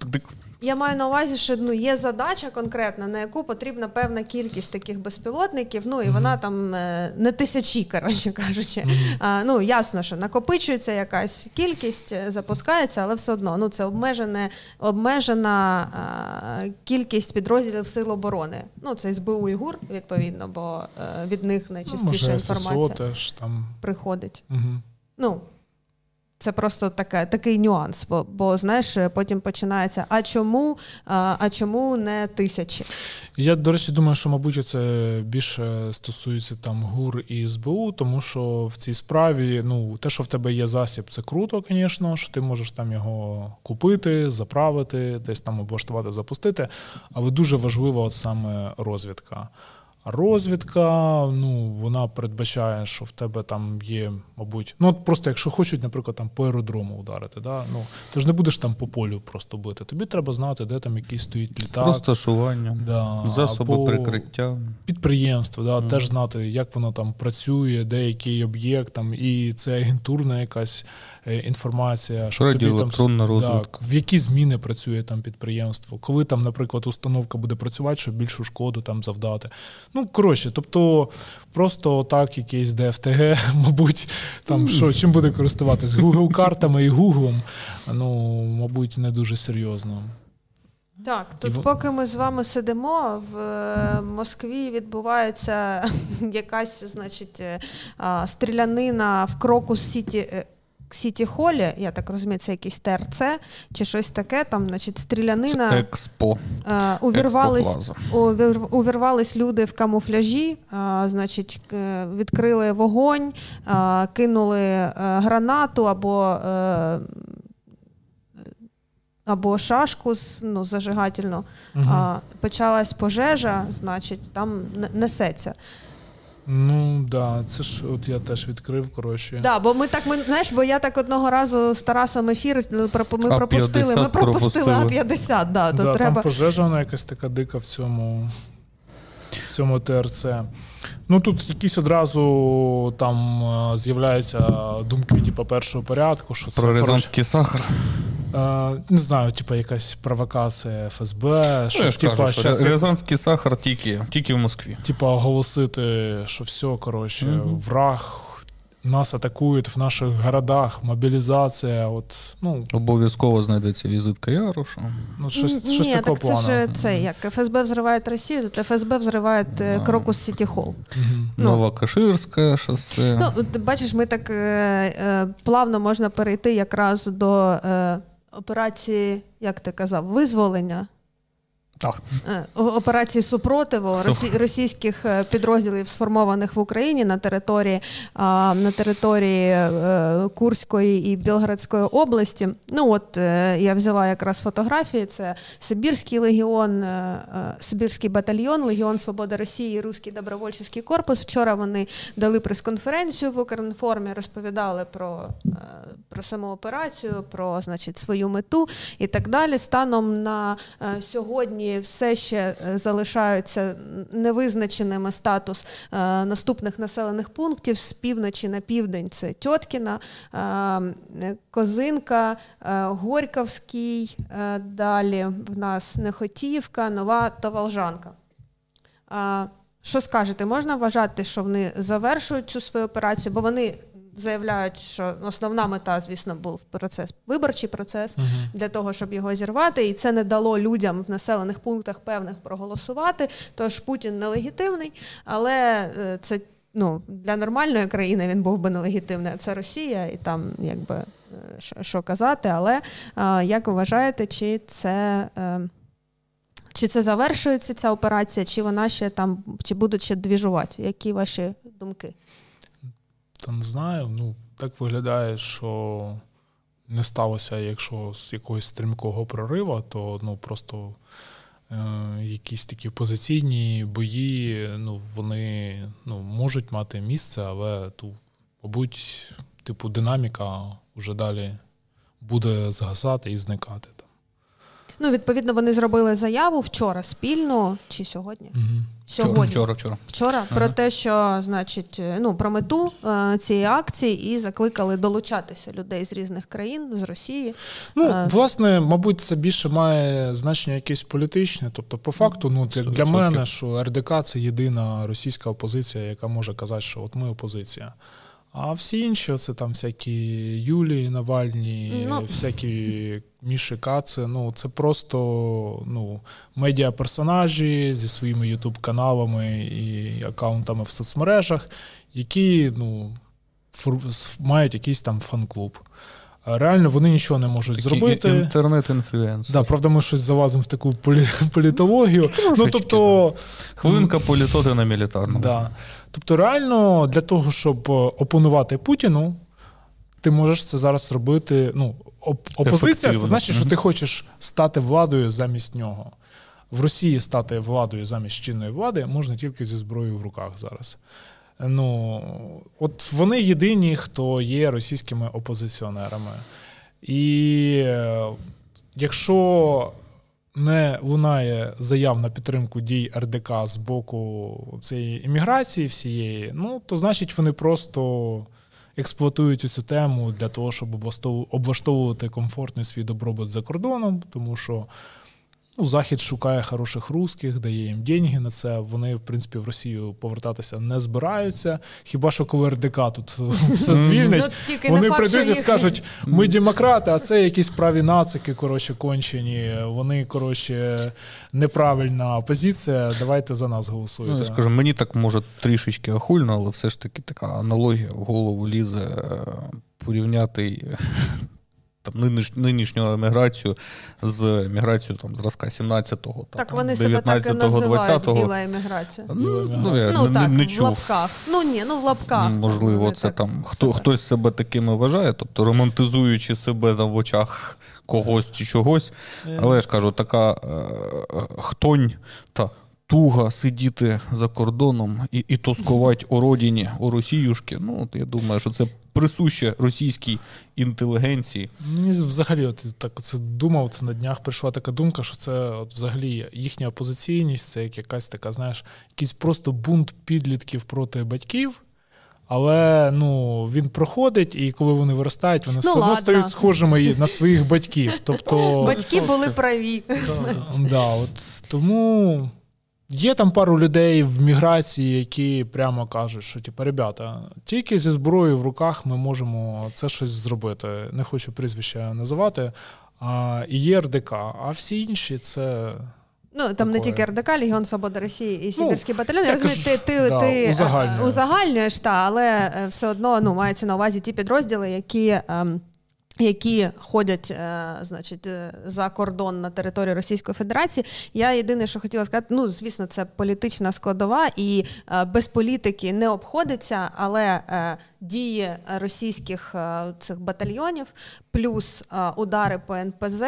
Я маю на увазі, що ну, є задача конкретна, на яку потрібна певна кількість таких безпілотників, ну і вона там не тисячі, коротше кажучи. Ну, ясно, що накопичується якась кількість, запускається, але все одно, ну, це обмежена кількість підрозділів Сил оборони. Ну, це СБУ і ГУР, відповідно, бо від них найчастіше інформація теж там приходить. Ну, це просто такий нюанс, бо знаєш, потім починається, а чому не тисячі? Я, до речі, думаю, що, мабуть, це більше стосується там ГУР і СБУ, тому що в цій справі, ну, те, що в тебе є засіб, це круто, звісно, що ти можеш там його купити, заправити, десь там облаштувати, запустити, але дуже важлива от саме розвідка. Розвідка, ну, вона передбачає, що в тебе там є, мабуть, ну, от просто якщо хочуть, наприклад, там по аеродрому ударити, да? Ну, ти ж не будеш там по полю просто бити. Тобі треба знати, де там якийсь стоїть літак. Розташування, засоби прикриття. Підприємство, да, теж знати, як воно там працює, де який об'єкт, там, і це агентурна якась інформація. Радіоелектронна розвідка. В які зміни працює там підприємство, коли там, наприклад, установка буде працювати, щоб більшу шкоду там завдати. Ну, коротше, тобто просто так якийсь ДФТГ, мабуть, там що, чим буде користуватись? Google-картами і Google, ну, мабуть, не дуже серйозно. Так, тут поки ми з вами сидимо, в Москві відбувається якась, значить, стрілянина в Крокус-Сіті. Сіті-холі, я так розумію, це якийсь ТРЦ чи щось таке, там, значить, стрілянина. Це Експо. Увірвались люди в камуфляжі, значить, відкрили вогонь, кинули гранату або шашку зажигательну. Почалась пожежа, значить, там несеться. Ну, да, це ж от я теж відкрив, коротше. Да, бо бо я так одного разу з Тарасом ефір, ми пропустили А-50, да, то треба... Там пожежа, вона якась така дика в цьому ТРЦ. Ну, тут якісь одразу там з'являються думки, типу, першого порядку, що це... Про рязанський сахар? Не знаю, типу, якась провокація ФСБ. Я ж кажу, що рязанський сахар тільки в Москві. Типу, оголосити, що все, коротше, враг, нас атакують в наших городах, мобілізація. Обов'язково знайдеться візитка Яроша. Щось такого плану. Це ж це, як ФСБ взриває Росію, то ФСБ взриває Крокус Сіті-Холл. Новокаширське шосе. Бачиш, ми так плавно можна перейти якраз до операції, як ти казав, визволення. Так. Операції супротиву російських підрозділів, сформованих в Україні на території Курської і Білградської області. Я взяла якраз фотографії. Це Сибірський легіон, Сибірський батальйон, Легіон Свободи Росії, Руський добровольчий корпус. Вчора вони дали прес-конференцію в Укрінформі, розповідали про саму операцію, про, значить, свою мету і так далі. Станом на сьогодні все ще залишаються невизначеними статус наступних населених пунктів з півночі на південь. Це Тьоткіна, Козинка, Горьковський, далі в нас Нехотіївка, Нова та Волжанка. Що скажете, можна вважати, що вони завершують цю свою операцію, бо вони заявляють, що основна мета, звісно, був виборчий процес для того, щоб його зірвати, і це не дало людям в населених пунктах певних проголосувати, тож Путін нелегітимний, але це, для нормальної країни він був би нелегітимний, а це Росія, і там, якби, що казати, але як ви вважаєте, чи це завершується ця операція, чи вона ще там, чи будуть ще двіжувати? Які ваші думки? Та не знаю, так виглядає, що не сталося, якщо з якогось стрімкого прориву, то просто якісь такі позиційні бої, вони можуть мати місце, але мабуть, динаміка вже далі буде згасати і зникати. Відповідно, вони зробили заяву вчора спільно, чи сьогодні? Сьогодні. Вчора про те, що, значить, про мету цієї акції і закликали долучатися людей з різних країн, з Росії. Власне, мабуть, це більше має значення якесь політичне. Тобто, по факту, для мене, що РДК – це єдина російська опозиція, яка може казати, що от ми опозиція. А всі інші, це там всякі Юлії Навальні, всякі Міші Каци, це просто медіаперсонажі зі своїми ютуб-каналами і акаунтами в соцмережах, які мають якийсь там фан-клуб. Реально вони нічого не можуть зробити. Інтернет-інфлюенсер. Да, правда, ми щось залазимо в таку політологію. Хвилинка політоти на мілітарному. Да. Тобто реально для того, щоб опонувати Путіну, ти можеш це зараз робити. Опозиція – це значить, що ти хочеш стати владою замість нього. В Росії стати владою замість чинної влади можна тільки зі зброєю в руках зараз. От вони єдині, хто є російськими опозиціонерами. І якщо не лунає заяв на підтримку дій РДК з боку цієї імміграції всієї, то значить вони просто експлуатують цю тему для того, щоб облаштовувати комфортний свій добробут за кордоном, тому що Захід шукає хороших русських, дає їм деньги на це. Вони, в принципі, в Росію повертатися не збираються. Хіба що коли РДК тут все звільнять, вони прийдуть і скажуть, ми демократи, а це якісь праві нацики, кончені. Вони, неправильна опозиція, давайте за нас голосуйте. Скажу, мені так, може, трішечки охульно, але все ж таки така аналогія в голову лізе порівняти там, нинішню еміграцію з еміграцією там, зразка 17-го, так, вони себе так і називають, біла еміграція. Не чув. В лапках. В лапках. Можливо, це там хтось себе такими вважає, тобто романтизуючи себе там в очах когось чи чогось. Але я ж кажу, така хтонь та туга сидіти за кордоном і тоскувати у родині, у Росіюшки. Я думаю, що це присуще російській інтелігенції. Мені взагалі так це думав, це на днях прийшла така думка, що це взагалі їхня опозиційність, це якась така, знаєш, якийсь просто бунт підлітків проти батьків. Але він проходить, і коли вони виростають, вони все одно стають схожими на своїх батьків. Тобто батьки були праві. Тому є там пару людей в міграції, які прямо кажуть, що ребята, тільки зі зброєю в руках ми можемо це щось зробити. Не хочу прізвища називати. І є РДК, а всі інші це... Там не тільки РДК, Легіон Свободи Росії і Сибірський батальйон. Я розумію, ти узагальнюєш, але все одно мається на увазі ті підрозділи, які ходять, за кордон на територію Російської Федерації. Я єдине, що хотіла сказати, звісно, це політична складова, і без політики не обходиться, але дії російських цих батальйонів, плюс удари по НПЗ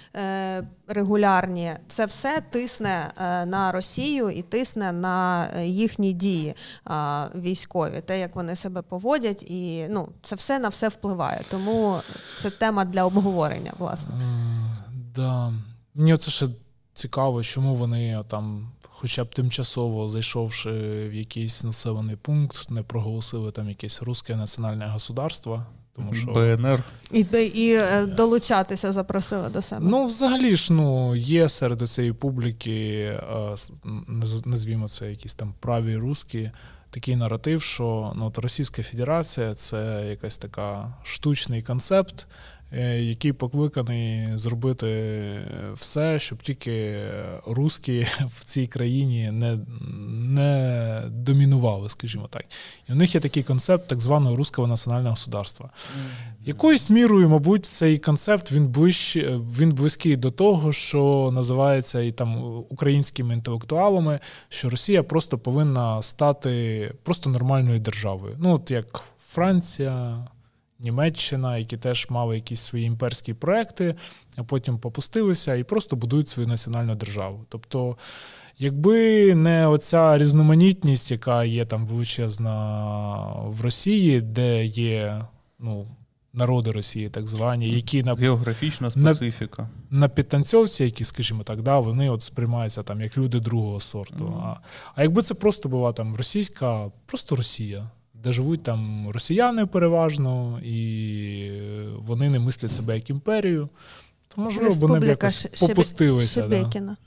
регулярні, це все тисне на Росію і тисне на їхні дії військові, те, як вони себе поводять, і це все на все впливає. Тому це тема для обговорення, власне. Да. Мені оце ще цікаво, чому вони там, хоча б тимчасово зайшовши в якийсь населений пункт, не проголосили там якесь русське національне государство. Тому що... БНР. І долучатися запросили до себе. Взагалі ж, є серед цієї публіки, назвімо це якісь там праві русські, такий наратив, що Російська Федерація – це якась така штучний концепт, який покликаний зробити все, щоб тільки русські в цій країні не домінували, скажімо так. І у них є такий концепт так званого руського національного государства. Якоюсь мірою, мабуть, цей концепт, він близький до того, що називається і там українськими інтелектуалами, що Росія просто повинна стати просто нормальною державою. Як Франція, Німеччина, які теж мали якісь свої імперські проекти, а потім попустилися і просто будують свою національну державу. Тобто, якби не оця різноманітність, яка є там величезна в Росії, де є, народи Росії, так звані, які географічна специфіка. На підтанцьовці, які, скажімо так, вони сприймаються там як люди другого сорту. А якби це просто була там просто Росія, де живуть там росіяни переважно, і вони не мислять себе як імперію, то, можливо, вони б якось попустилися. Шебекіна.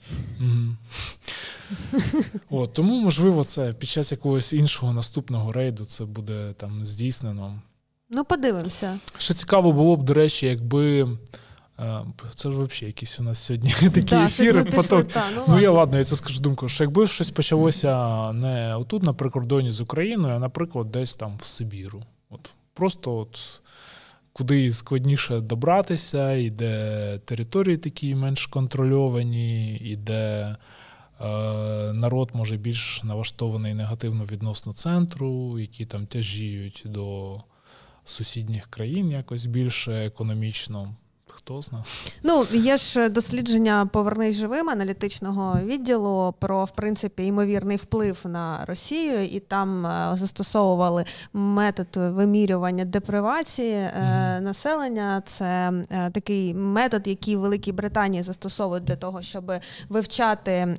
Да. Тому, можливо, це під час якогось іншого наступного рейду це буде там здійснено. Подивимося. Ще цікаво було б, до речі, якби... Це ж взагалі якісь у нас сьогодні такі ефіри, поток. Я це скажу думку, що якби щось почалося не отут на прикордоні з Україною, а, наприклад, десь там в Сибіру. Просто куди складніше добратися, і де території такі менш контрольовані, і де народ може більш налаштований негативно відносно центру, які там тяжіють до сусідніх країн якось більше економічно. Хто знає? Є ж дослідження «Повернись живим» аналітичного відділу про, в принципі, ймовірний вплив на Росію, і там застосовували метод вимірювання депривації населення. Це такий метод, який в Великій Британії застосовують для того, щоб вивчати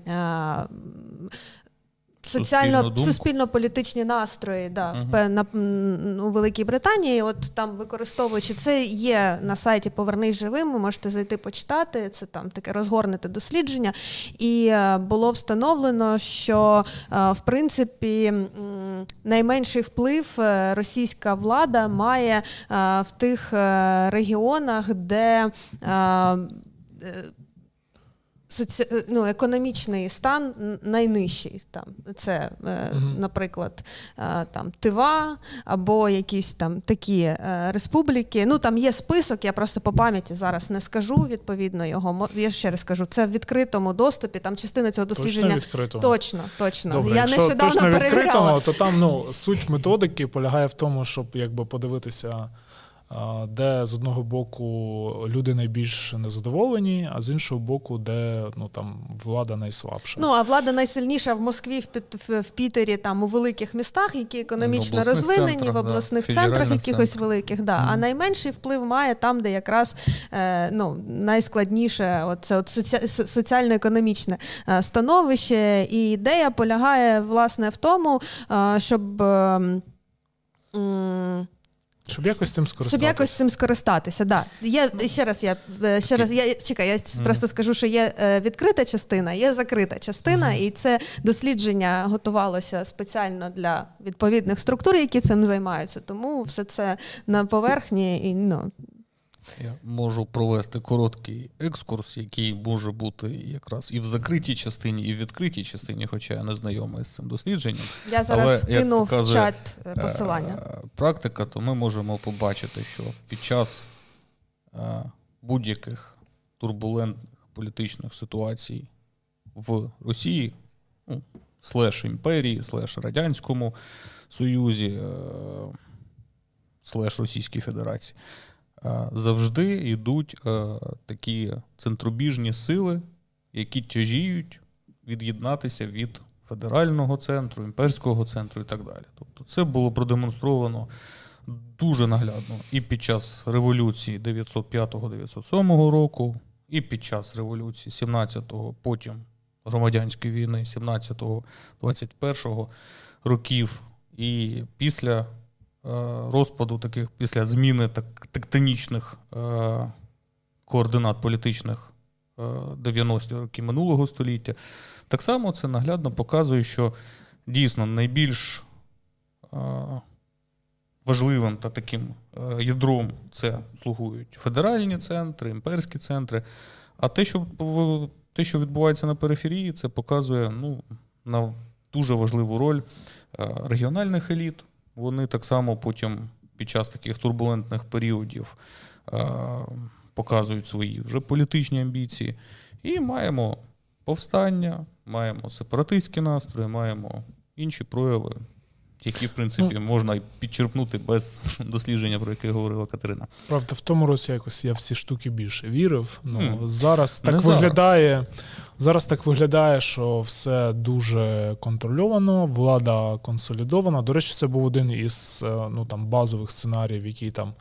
суспільно-політичні настрої у Великій Британії. Там використовуючи, це є на сайті «Повернись живим», ви можете зайти почитати, це там таке розгорнуте дослідження. І було встановлено, що в принципі найменший вплив російська влада має в тих регіонах, де економічний стан найнижчий. Там, це, наприклад, там, Тива або якісь там такі республіки. Ну, там є список, я просто по пам'яті зараз не скажу, відповідно, його. Я ще раз скажу, це в відкритому доступі, там частина цього дослідження. Точно відкритому? Точно. Добре, я нещодавно точно перевіряла. То там суть методики полягає в тому, щоб якби подивитися, де з одного боку люди найбільш незадоволені, а з іншого боку, де там влада найслабша. А влада найсильніша в Москві, в Пітері, там у великих містах, які економічно розвинені, в обласних центрах якихось великих, а найменший вплив має там, де якраз найскладніше це соціально-економічне становище. І ідея полягає, власне, в тому, щоб якось цим скористатися, да. Я просто скажу, що є відкрита частина, є закрита частина, і це дослідження готувалося спеціально для відповідних структур, які цим займаються. Тому все це на поверхні Я можу провести короткий екскурс, який може бути якраз і в закритій частині, і в відкритій частині, хоча я не знайомий з цим дослідженням. Я зараз кину в чат посилання. Практика, то ми можемо побачити, що під час будь-яких турбулентних політичних ситуацій в Росії, слеш імперії, слеш Радянському Союзі, слеш Російській Федерації, завжди йдуть такі центробіжні сили, які тяжіють від'єднатися від федерального центру, імперського центру і так далі. Тобто це було продемонстровано дуже наглядно і під час революції 905-907 року, і під час революції 17-го, потім громадянської війни 17-го, 21-го років, і після розпаду таких, після зміни тектонічних координат політичних 90-ті роки минулого століття. Так само це наглядно показує, що дійсно найбільш важливим та таким ядром це слугують федеральні центри, імперські центри, а те, що відбувається на периферії, це показує на дуже важливу роль регіональних еліт. Вони так само потім під час таких турбулентних періодів показують свої вже політичні амбіції. І маємо повстання, маємо сепаратистські настрої, маємо інші прояви, які, в принципі, можна підчерпнути без дослідження, про яке говорила Катерина. Правда, в тому році якось я в ці штуки більше вірив. Зараз так виглядає, що все дуже контрольовано, влада консолідована. До речі, це був один із базових сценаріїв, які там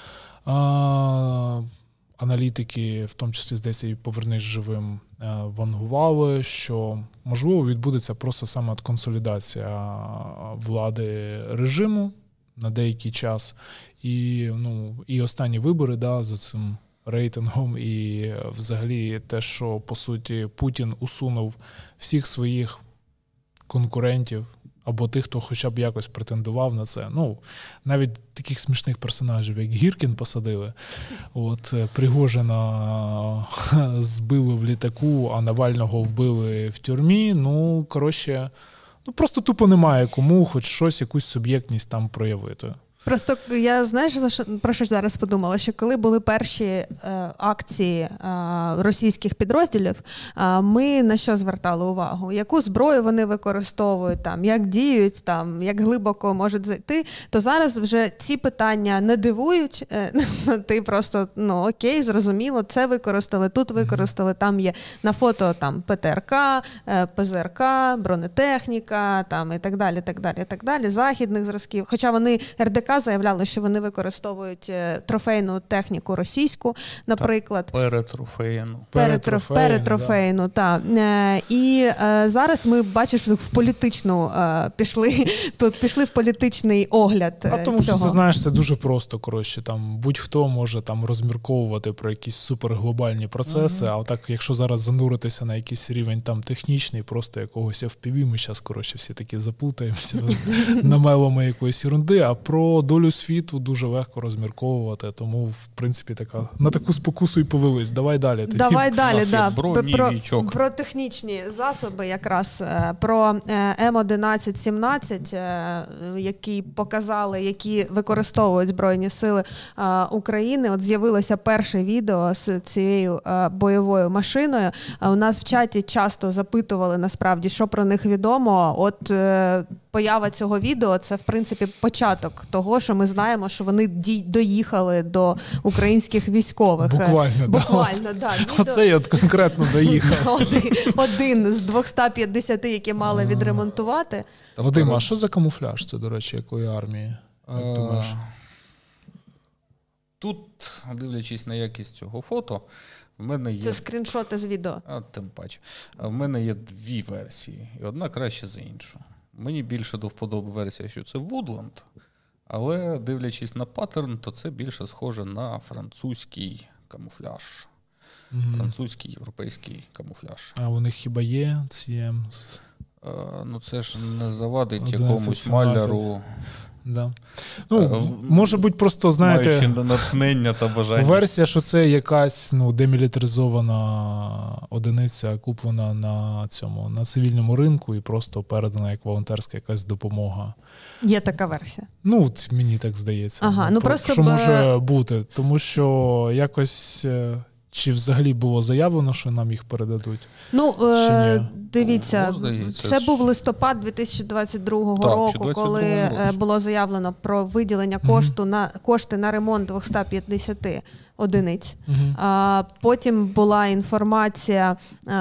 аналітики, в тому числі, здається, і «Повернись живим», вангували, що, можливо, відбудеться просто саме консолідація влади режиму на деякий час. І останні вибори, за цим рейтингом, і взагалі те, що, по суті, Путін усунув всіх своїх конкурентів, або тих, хто хоча б якось претендував на це. Навіть таких смішних персонажів, як Гіркін, посадили. Пригожина збили в літаку, а Навального вбили в тюрмі. Просто тупо немає кому хоч щось, якусь суб'єктність там проявити. Просто я, про що зараз подумала, що коли були перші акції російських підрозділів, ми на що звертали увагу? Яку зброю вони використовують, як діють, як глибоко можуть зайти, то зараз вже ці питання не дивують. Ти просто, окей, зрозуміло, це використали, тут використали, там є на фото ПТРК, ПЗРК, бронетехніка, і так далі, західних зразків. Хоча вони РДК заявляли, що вони використовують трофейну техніку російську, наприклад. Перетрофейну, так. І зараз ми, бачиш, в політичну пішли в політичний огляд цього. Тому що, це дуже просто, будь-хто може розмірковувати про якісь суперглобальні процеси, а якщо зараз зануритися на якийсь рівень технічний, просто якогось FPV, ми зараз, всі такі заплутаємося, намелимо якоїсь ерунди, а про про долю світу дуже легко розмірковувати, тому, в принципі, на таку спокусу і повелись. Давай далі. Давай далі, да. Про технічні засоби якраз, про М1117, які показали, які використовують Збройні Сили України. От з'явилося перше відео з цією бойовою машиною. У нас в чаті часто запитували, насправді, що про них відомо. От поява цього відео – це, в принципі, початок того, що ми знаємо, що вони доїхали до українських військових. Буквально, да. Оце я конкретно доїхав. Один з 250, які мали відремонтувати. Вадим, а що за камуфляж це, до речі, якої армії? Як думаєш? Тут, дивлячись на якість цього фото, в мене є... Це скріншоти з відео. Тим паче. В мене є дві версії, і одна краще за іншу. Мені більше до вподоби версія, що це Woodland, але дивлячись на паттерн, то це більше схоже на французький камуфляж. Французький, європейський камуфляж. А у них хіба є ці... це ж не завадить якомусь маляру. Да. Може бути просто, знаєте, маючи натхнення та бажання. Версія, що це якась демілітаризована одиниця, куплена на цивільному ринку і просто передана як волонтерська якась допомога. Є така версія. Мені так здається. Ага, просто що може бути, тому що якось... Чи взагалі було заявлено, що нам їх передадуть? Дивіться, це був листопад 2022 року, коли було заявлено про виділення кошти на ремонт 250 одиниць. Потім була інформація,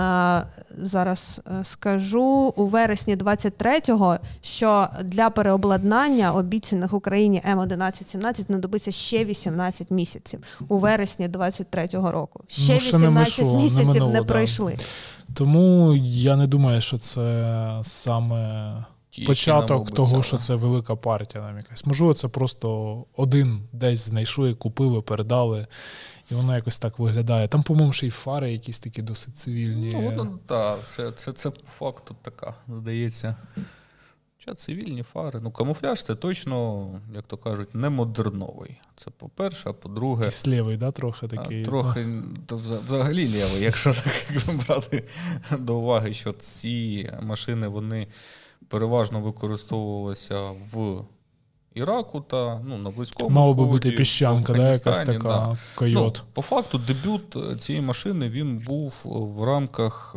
зараз скажу, у вересні 23-го, що для переобладнання обіцяних Україні М1117 знадобиться ще 18 місяців. У вересні 23-го року. Ще 18 місяців не пройшли. Тому я не думаю, що це саме початок того, що це велика партія нам якась. Можливо, це просто один десь знайшли, купили, передали, і воно якось так виглядає. Там, по-моєму, ще й фари якісь такі досить цивільні. Так, це по факту така, здається. Цивільні фари. Камуфляж це точно, як то кажуть, не модерновий. Це по-перше, а по-друге... Якийсь лівий, да, трохи такий? Трохи, взагалі лівий, якщо так брати до уваги, що ці машини, вони переважно використовувалися в Іраку та на Близькому Мало би бути піщанка, да, якась така койот. По факту дебют цієї машини, він був в рамках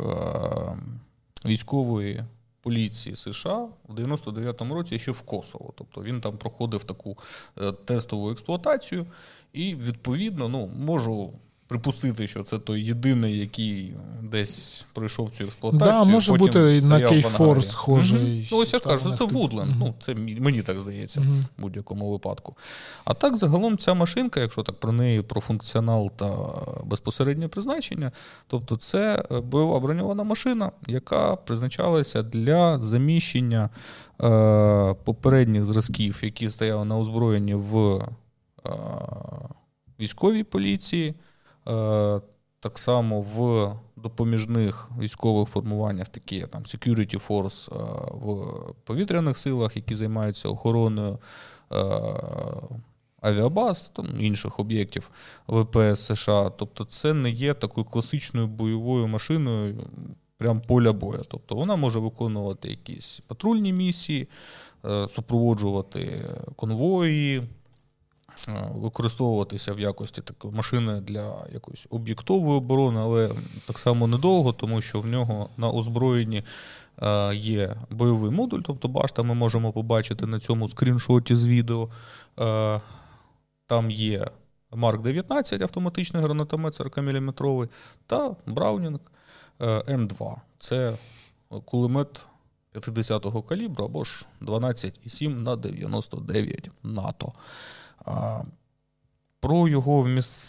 військової поліції США в 99-му році ще в Косово. Тобто він там проходив таку тестову експлуатацію і, відповідно, можу припустити, що це той єдиний, який десь пройшов цю експлуатацію. Да, може бути на K4 схожий. Ось я ж кажу, це Woodland. Це мені так здається в будь-якому випадку. А так, загалом, ця машинка, якщо так про неї, про функціонал та безпосереднє призначення, тобто це бойова броньована машина, яка призначалася для заміщення попередніх зразків, які стояли на озброєнні в військовій поліції, так само в допоміжних військових формуваннях, такі як там Security Force в повітряних силах, які займаються охороною авіабаз, інших об'єктів ВПС США. Тобто це не є такою класичною бойовою машиною прям поля бою. Тобто вона може виконувати якісь патрульні місії, супроводжувати конвої, використовуватися в якості такої машини для якоїсь об'єктової оборони, але так само недовго, тому що в нього на озброєнні є бойовий модуль, тобто башта ми можемо побачити на цьому скріншоті з відео. Там є Марк-19, автоматичний гранатомет 40-мм, та Браунінг М2. Це кулемет 50-го калібру або ж 12,7 на 99 НАТО. Про його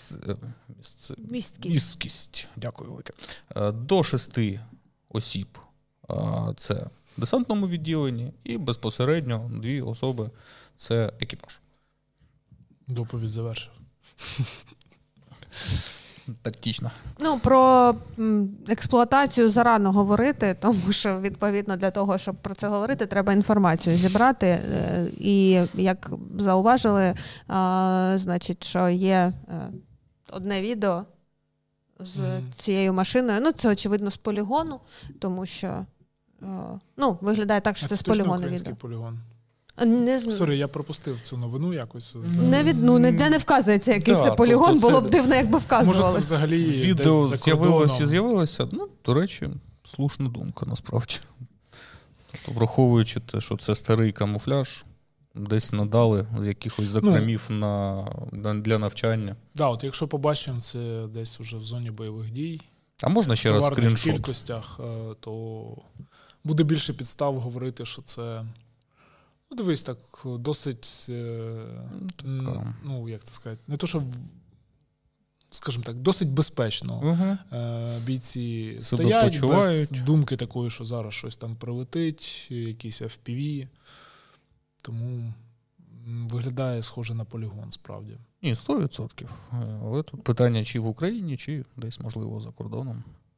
місткість. Дякую велике. До 6 осіб це в десантному відділенні і безпосередньо 2 особи це екіпаж. Доповідь завершив. Тактично. Про експлуатацію зарано говорити, тому що, відповідно, для того, щоб про це говорити, треба інформацію зібрати. І, як зауважили, значить, що є одне відео з цією машиною. Це, очевидно, з полігону, тому що виглядає так, що це з полігону відео. Український полігон? Сорі, я пропустив цю новину якось. Ніде не вказується, який це полігон, було б дивно, якби вказували. Може, це взагалі відео з'явилося. До речі, слушна думка, насправді. Тобто, враховуючи те, що це старий камуфляж, десь надали з якихось закромів для навчання. От якщо побачимо, це десь уже в зоні бойових дій. А можна ще раз скріншот? В кількостях, то буде більше підстав говорити, що це... Дивись, так, досить, як це сказати, не то, що, скажімо так, досить безпечно бійці стоять, без думки такої, що зараз щось там прилетить, якісь FPV, тому виглядає схоже на полігон, справді. Ні, 100%. Але тут питання, чи в Україні, чи десь, можливо, за кордоном.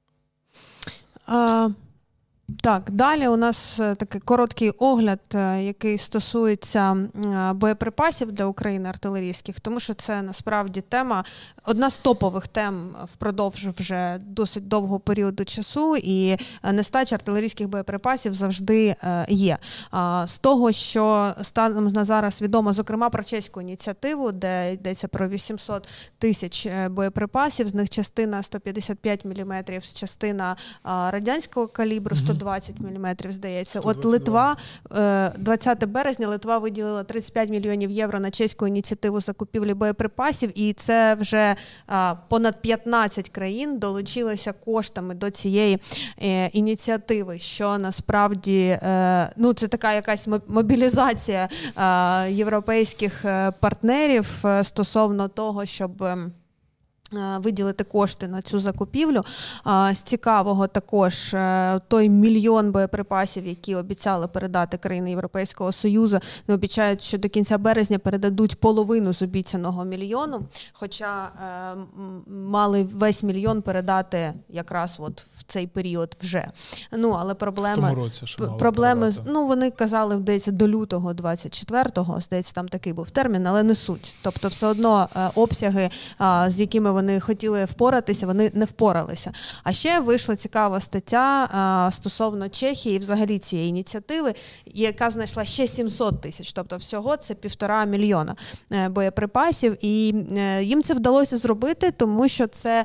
Так, далі у нас такий короткий огляд, який стосується боєприпасів для України артилерійських, тому що це насправді тема, одна з топових тем впродовж вже досить довгого періоду часу, і нестача артилерійських боєприпасів завжди є. З того, що станом на зараз відомо, зокрема, про чеську ініціативу, де йдеться про 800 тисяч боєприпасів, з них частина 155 мм, частина радянського калібру 120 мм, здається. 122. От Литва, 20 березня, Литва виділила 35 мільйонів євро на чеську ініціативу закупівлі боєприпасів, і це вже понад 15 країн долучилося коштами до цієї ініціативи, що насправді, це така якась мобілізація європейських партнерів стосовно того, щоб виділити кошти на цю закупівлю. З цікавого також той 1 мільйон боєприпасів, які обіцяли передати країни Європейського Союзу, не обіцяють, що до кінця березня передадуть половину з обіцяного 1 мільйону, хоча мали весь 1 мільйон передати якраз от в цей період вже. Але проблема... В тому році, що мали передати. Вони казали, здається, до лютого 24-го, здається, там такий був термін, але не суть. Тобто все одно обсяги, з якими вони хотіли впоратися, вони не впоралися. А ще вийшла цікава стаття стосовно Чехії і взагалі цієї ініціативи, яка знайшла ще 700 тисяч. Тобто всього це 1,5 мільйона боєприпасів. І їм це вдалося зробити, тому що це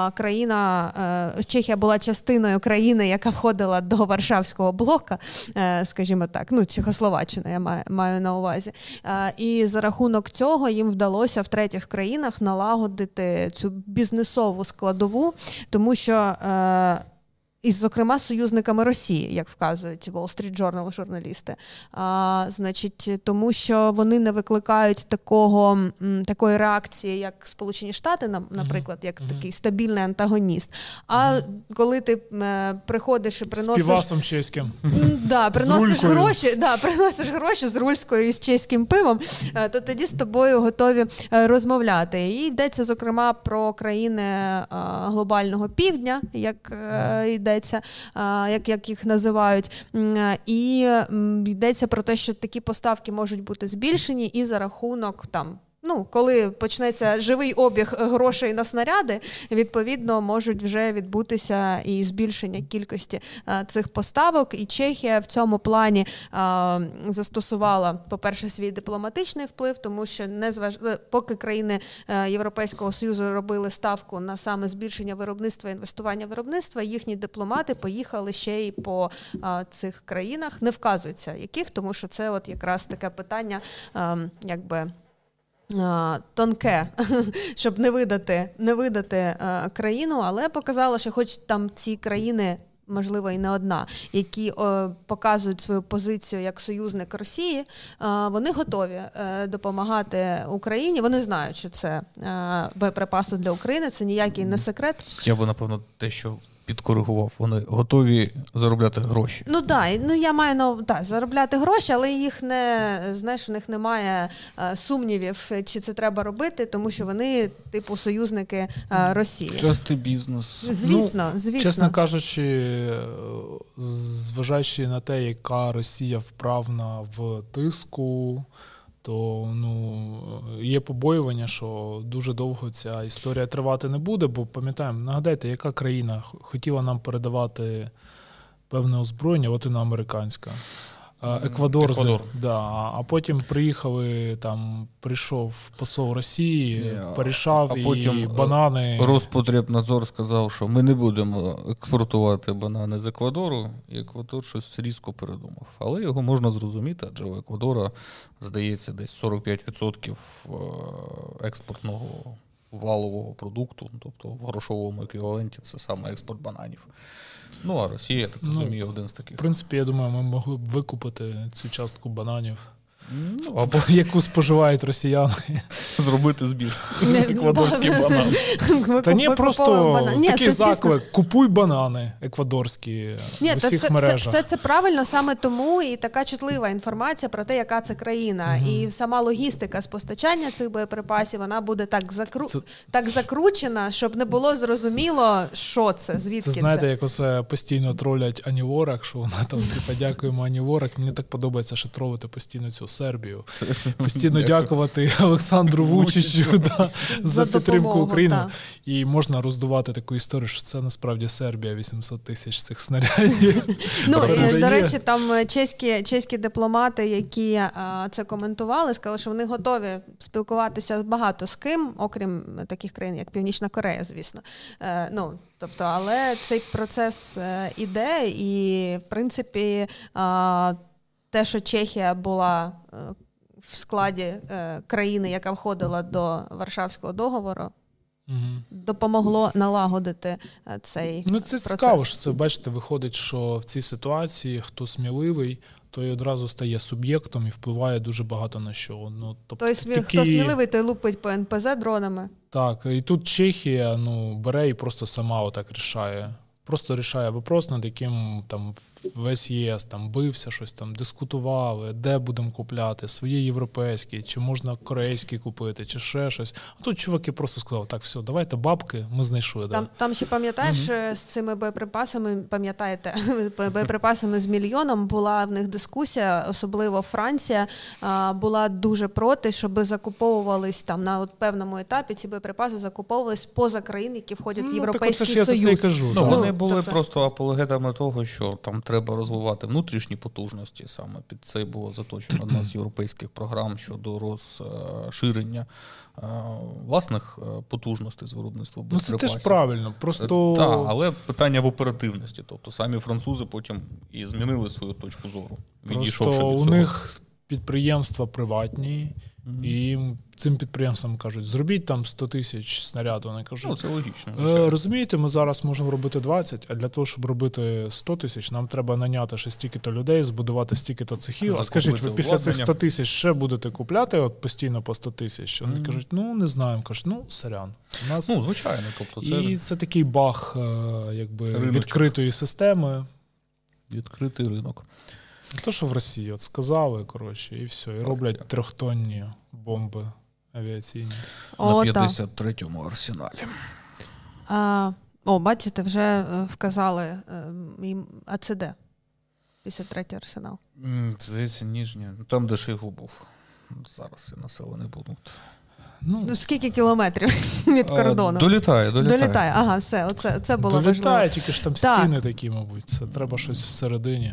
Чехія була частиною країни, яка входила до Варшавського блока, скажімо так, Чехословаччина я маю на увазі. І за рахунок цього їм вдалося в третіх країнах налагодити цю бізнесову складову, тому що і, зокрема, союзниками Росії, як вказують Wall Street Journal журналісти. Тому що вони не викликають такої реакції, як Сполучені Штати, наприклад, як такий стабільний антагоніст. А коли ти приходиш і приносиш... З півасом чеським. Приносиш гроші з рульською і з чеським пивом, то тоді з тобою готові розмовляти. І йдеться, зокрема, про країни глобального півдня, як йдеться, як їх називають. І йдеться про те, що такі поставки можуть бути збільшені і за рахунок коли почнеться живий обіг грошей на снаряди, відповідно, можуть вже відбутися і збільшення кількості цих поставок. І Чехія в цьому плані застосувала, по-перше, свій дипломатичний вплив, тому що поки країни Європейського Союзу робили ставку на саме збільшення виробництва і інвестування в виробництво, їхні дипломати поїхали ще й по цих країнах. Не вказується яких, тому що це от якраз таке питання, тонке, щоб не видати країну, але показало, що хоч там ці країни, можливо, і не одна, які показують свою позицію як союзник Росії, вони готові допомагати Україні. Вони знають, що це боєприпаси для України, це ніякий не секрет. Я би, напевно, дещо підкоригував. Вони готові заробляти гроші. Ну так, я маю заробляти гроші, але їх в них немає сумнівів, чи це треба робити, тому що вони, типу, союзники Росії. Частий бізнес. Звісно. Чесно кажучи, зважаючи на те, яка Росія вправна в тиску, то є побоювання, що дуже довго ця історія тривати не буде, бо пам'ятаємо, нагадайте, яка країна хотіла нам передавати певне озброєння, латиноамериканська. Еквадор. Да, а потім прийшов посол Росії, порішав, і банани. Роспотребнадзор сказав, що ми не будемо експортувати банани з Еквадору, і Еквадор щось різко передумав. Але його можна зрозуміти, адже у Еквадора, здається, десь 45% експортного валового продукту, тобто в грошовому еквіваленті це саме експорт бананів. А Росія, я так розумію, один з таких. В принципі, я думаю, ми могли б викупити цю частку бананів. Або яку споживають росіяни. Зробити збір. Еквадорський банан. Та ні, просто такий заклик. Купуй банани еквадорські в усіх мережах. Все це правильно, саме тому і така чутлива інформація про те, яка це країна. І сама логістика з постачання цих боєприпасів, вона буде так закручена, щоб не було зрозуміло, що це, звідки це. Це знаєте, як оце постійно тролять Ані Лорак, що вона там, дякуємо Ані Лорак. Мені так подобається, що тролити постійно цю Сербію. Постійно дякувати Олександру Вучичу за підтримку України. І можна роздувати таку історію, що це насправді Сербія 800 тисяч цих снарядів. До речі, там чеські дипломати, які це коментували, сказали, що вони готові спілкуватися багато з ким, окрім таких країн, як Північна Корея, звісно. Але цей процес іде, і, в принципі, те, що Чехія була в складі країни, яка входила до Варшавського договору, допомогло налагодити цей процес. Це цікаво, що це, бачите, виходить, що в цій ситуації хто сміливий, той одразу стає суб'єктом і впливає дуже багато на що. Хто сміливий, той лупить по НПЗ дронами. Так, і тут Чехія бере і просто сама отак рішає. Просто рішає вопрос, над яким там весь ЄС там бився, щось там дискутували, де будемо купляти, свої європейські, чи можна корейські купити, чи ще щось. А тут чуваки просто сказали, так, все, давайте бабки, ми знайшли. Там ще пам'ятаєш, з цими боєприпасами, боєприпасами з мільйоном, була в них дискусія, особливо Франція була дуже проти, щоб закуповувались там на певному етапі, ці боєприпаси закуповувались поза країн, які входять в Європейський Союз. Я за це і кажу. Вони були просто апологетами того, що там треба розвивати внутрішні потужності. Саме під це було заточено одна з європейських програм щодо розширення власних потужностей з виробництва боєприпасів. Це теж правильно. Так, але питання в оперативності. Тобто самі французи потім і змінили свою точку зору. Просто у них підприємства приватні, і цим підприємствам кажуть, зробіть там 100 тисяч снарядів. Вони кажуть, це логічно. Розумієте, ми зараз можемо робити 20, а для того, щоб робити 100 тисяч, нам треба наняти ще стільки-то людей, збудувати стільки-то цехів. А скажіть, ви після цих 100 тисяч ще будете купляти постійно по 100 тисяч? Вони кажуть, не знаємо. Кажуть, сорян. Звичайно. І це такий баг відкритої системи. Відкритий ринок. То, що в Росії, сказали, і все, і роблять трьохтонні бомби авіаційні. На 53-му арсеналі. Бачите, вже вказали АЦД. 53-й арсенал. Здається, Ніжня. Там, де Шойгу був. Зараз і населений пункт. Скільки кілометрів від кордону? Долітає. Ага, все, це було важливо. Долітає, тільки ж там стіни такі, мабуть. Це треба щось всередині.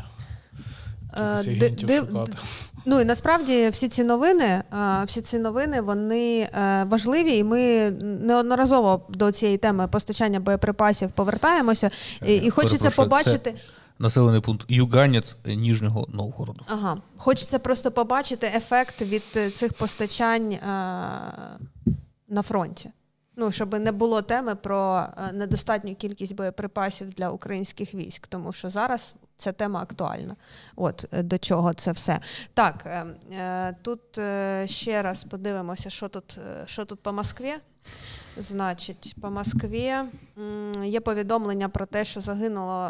І насправді всі ці новини, вони важливі, і ми неодноразово до цієї теми постачання боєприпасів повертаємося. І хочеться побачити... Це населений пункт Юганець Ніжнього Новгороду. Ага. Хочеться просто побачити ефект від цих постачань на фронті. Щоб не було теми про недостатню кількість боєприпасів для українських військ, тому що зараз ця тема актуальна. До чого це все. Так, тут ще раз подивимося, що тут по Москві. Значить, по Москві є повідомлення про те, що загинуло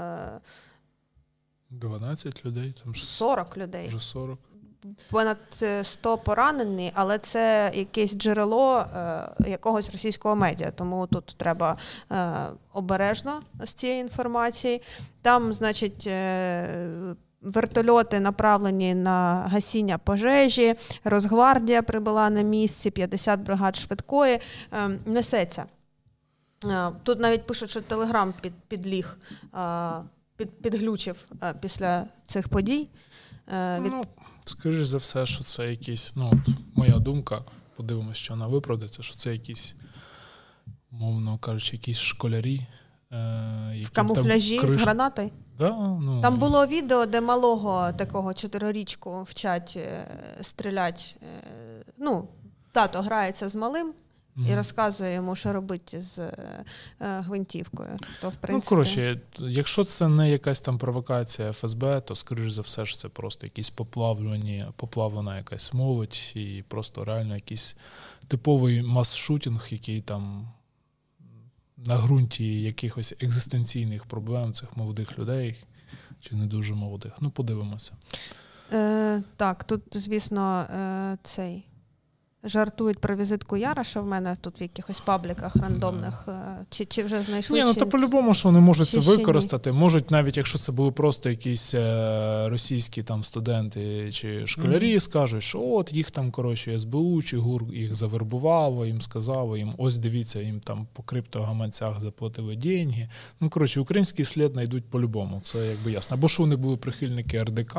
12 людей, там 40 людей. Вже 40. Понад 100 поранені, але це якесь джерело якогось російського медіа, тому тут треба обережно з цієї інформації. Там, значить, вертольоти направлені на гасіння пожежі, Росгвардія прибула на місці, 50 бригад швидкої, несеться. Тут навіть пишуть, що Телеграм підліг, підглючив після цих подій. Скоріш за все, що це якісь, моя думка, подивимося, що вона виправдається, що це якісь, мовно кажучи, якісь школярі. В камуфляжі з гранатою? Да, там було відео, де малого такого 4-річку вчать стрілять. Тато грається з малим і розказує йому, що робити з гвинтівкою. То, в принципі... якщо це не якась там провокація ФСБ, то, скоріш за все, що це просто якісь поплавлена якась молодь і просто реально якийсь типовий мас-шутінг, який там на ґрунті якихось екзистенційних проблем цих молодих людей, чи не дуже молодих. Подивимося. Так, тут, звісно, жартують про візитку Яроша в мене тут в якихось пабліках рандомних. Чи вже знайшли? Ні, то по-любому, що вони можуть це використати. Можуть, навіть якщо це були просто якісь російські там студенти чи школярі, скажуть, що от їх там, СБУ чи ГУР їх завербувало, їм сказало, їм ось дивіться, їм там по криптогаманцях заплатили деньги. Український слід знайдуть по-любому, це якби ясно. Або що вони були прихильники РДК.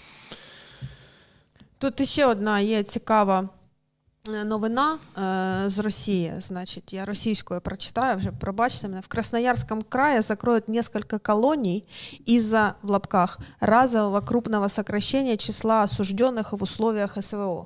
Тут іще одна є цікава новина з Росії, значит, я російською прочитаю, вже пробачте мене. В Красноярском крае закроют несколько колоний из-за, в лапках, разового крупного сокращения числа осужденных в условиях СВО.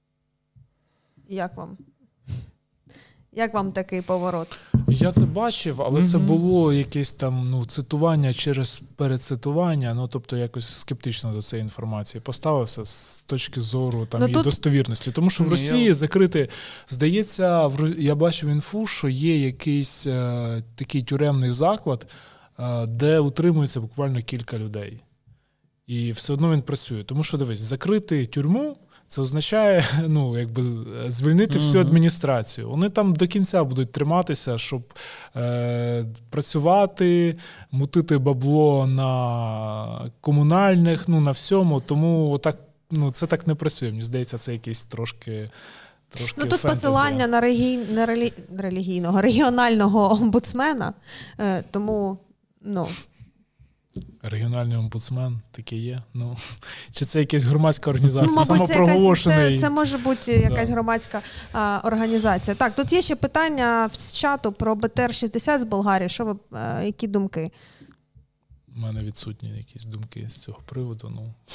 Як вам такий поворот? Я це бачив, але це було якесь там цитування через перецитування, тобто якось скептично до цієї інформації поставився з точки зору там її достовірності. Тому що в Росії закрити, здається, я бачив інфу, що є якийсь такий тюремний заклад, де утримується буквально кілька людей. І все одно він працює. Тому що, дивись, закрити тюрму, це означає, звільнити всю адміністрацію. Вони там до кінця будуть триматися, щоб працювати, мутити бабло на комунальних, на всьому. Тому це так не працює. Мені здається, це якийсь трошки тут фентезі. Посилання на релігійного, регіонального омбудсмена, тому, Регіональний омбудсмен таке є. Чи це якась громадська організація? Самопроголошений. Це може бути якась громадська організація. Так, тут є ще питання з чату про БТР-60 з Болгарії. Які думки? У мене відсутні якісь думки з цього приводу.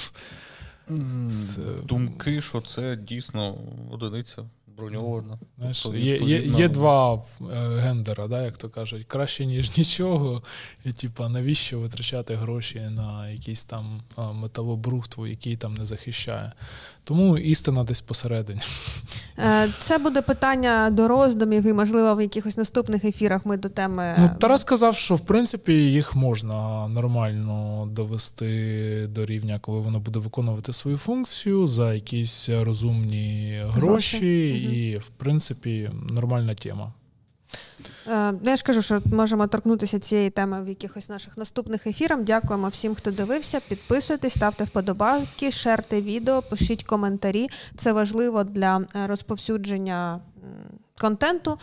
Думки, що це дійсно одиниця броньована. Знаєш, є два гендера, як то кажуть, краще, ніж нічого. І навіщо витрачати гроші на якийсь там металобрухт, який там не захищає. Тому істина десь посередині. Це буде питання до роздумів і, можливо, в якихось наступних ефірах ми до теми... Тарас сказав, що, в принципі, їх можна нормально довести до рівня, коли воно буде виконувати свою функцію за якісь розумні гроші. І, в принципі, нормальна тема. Я ж кажу, що можемо торкнутися цієї теми в якихось наших наступних ефірах. Дякуємо всім, хто дивився. Підписуйтесь, ставте вподобайки, шерте відео, пишіть коментарі. Це важливо для розповсюдження контенту.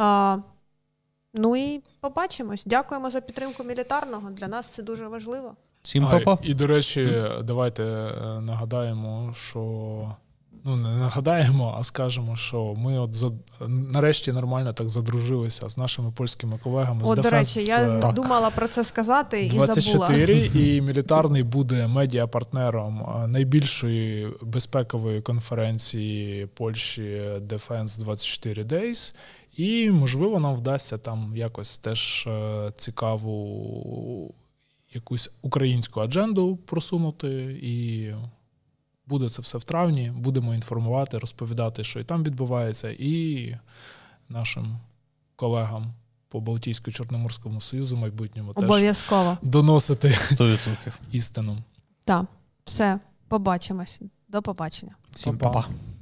І побачимось. Дякуємо за підтримку мілітарного. Для нас це дуже важливо. Всім па-па. І, до речі, давайте нагадаємо, що... Не нагадаємо, а скажемо, що ми нарешті нормально так задружилися з нашими польськими колегами з Defense. До речі, я думала про це сказати і 24, забула. І мілітарний буде медіапартнером найбільшої безпекової конференції Польщі Defense 24 Days. І, можливо, нам вдасться там якось теж цікаву якусь українську адженду просунути і... Буде це все в травні, будемо інформувати, розповідати, що і там відбувається, і нашим колегам по Балтійсько-Чорноморському Союзу майбутньому обов'язково теж доносити 100%. істину. Так, все, побачимось. До побачення. Всім Па-па. па-па.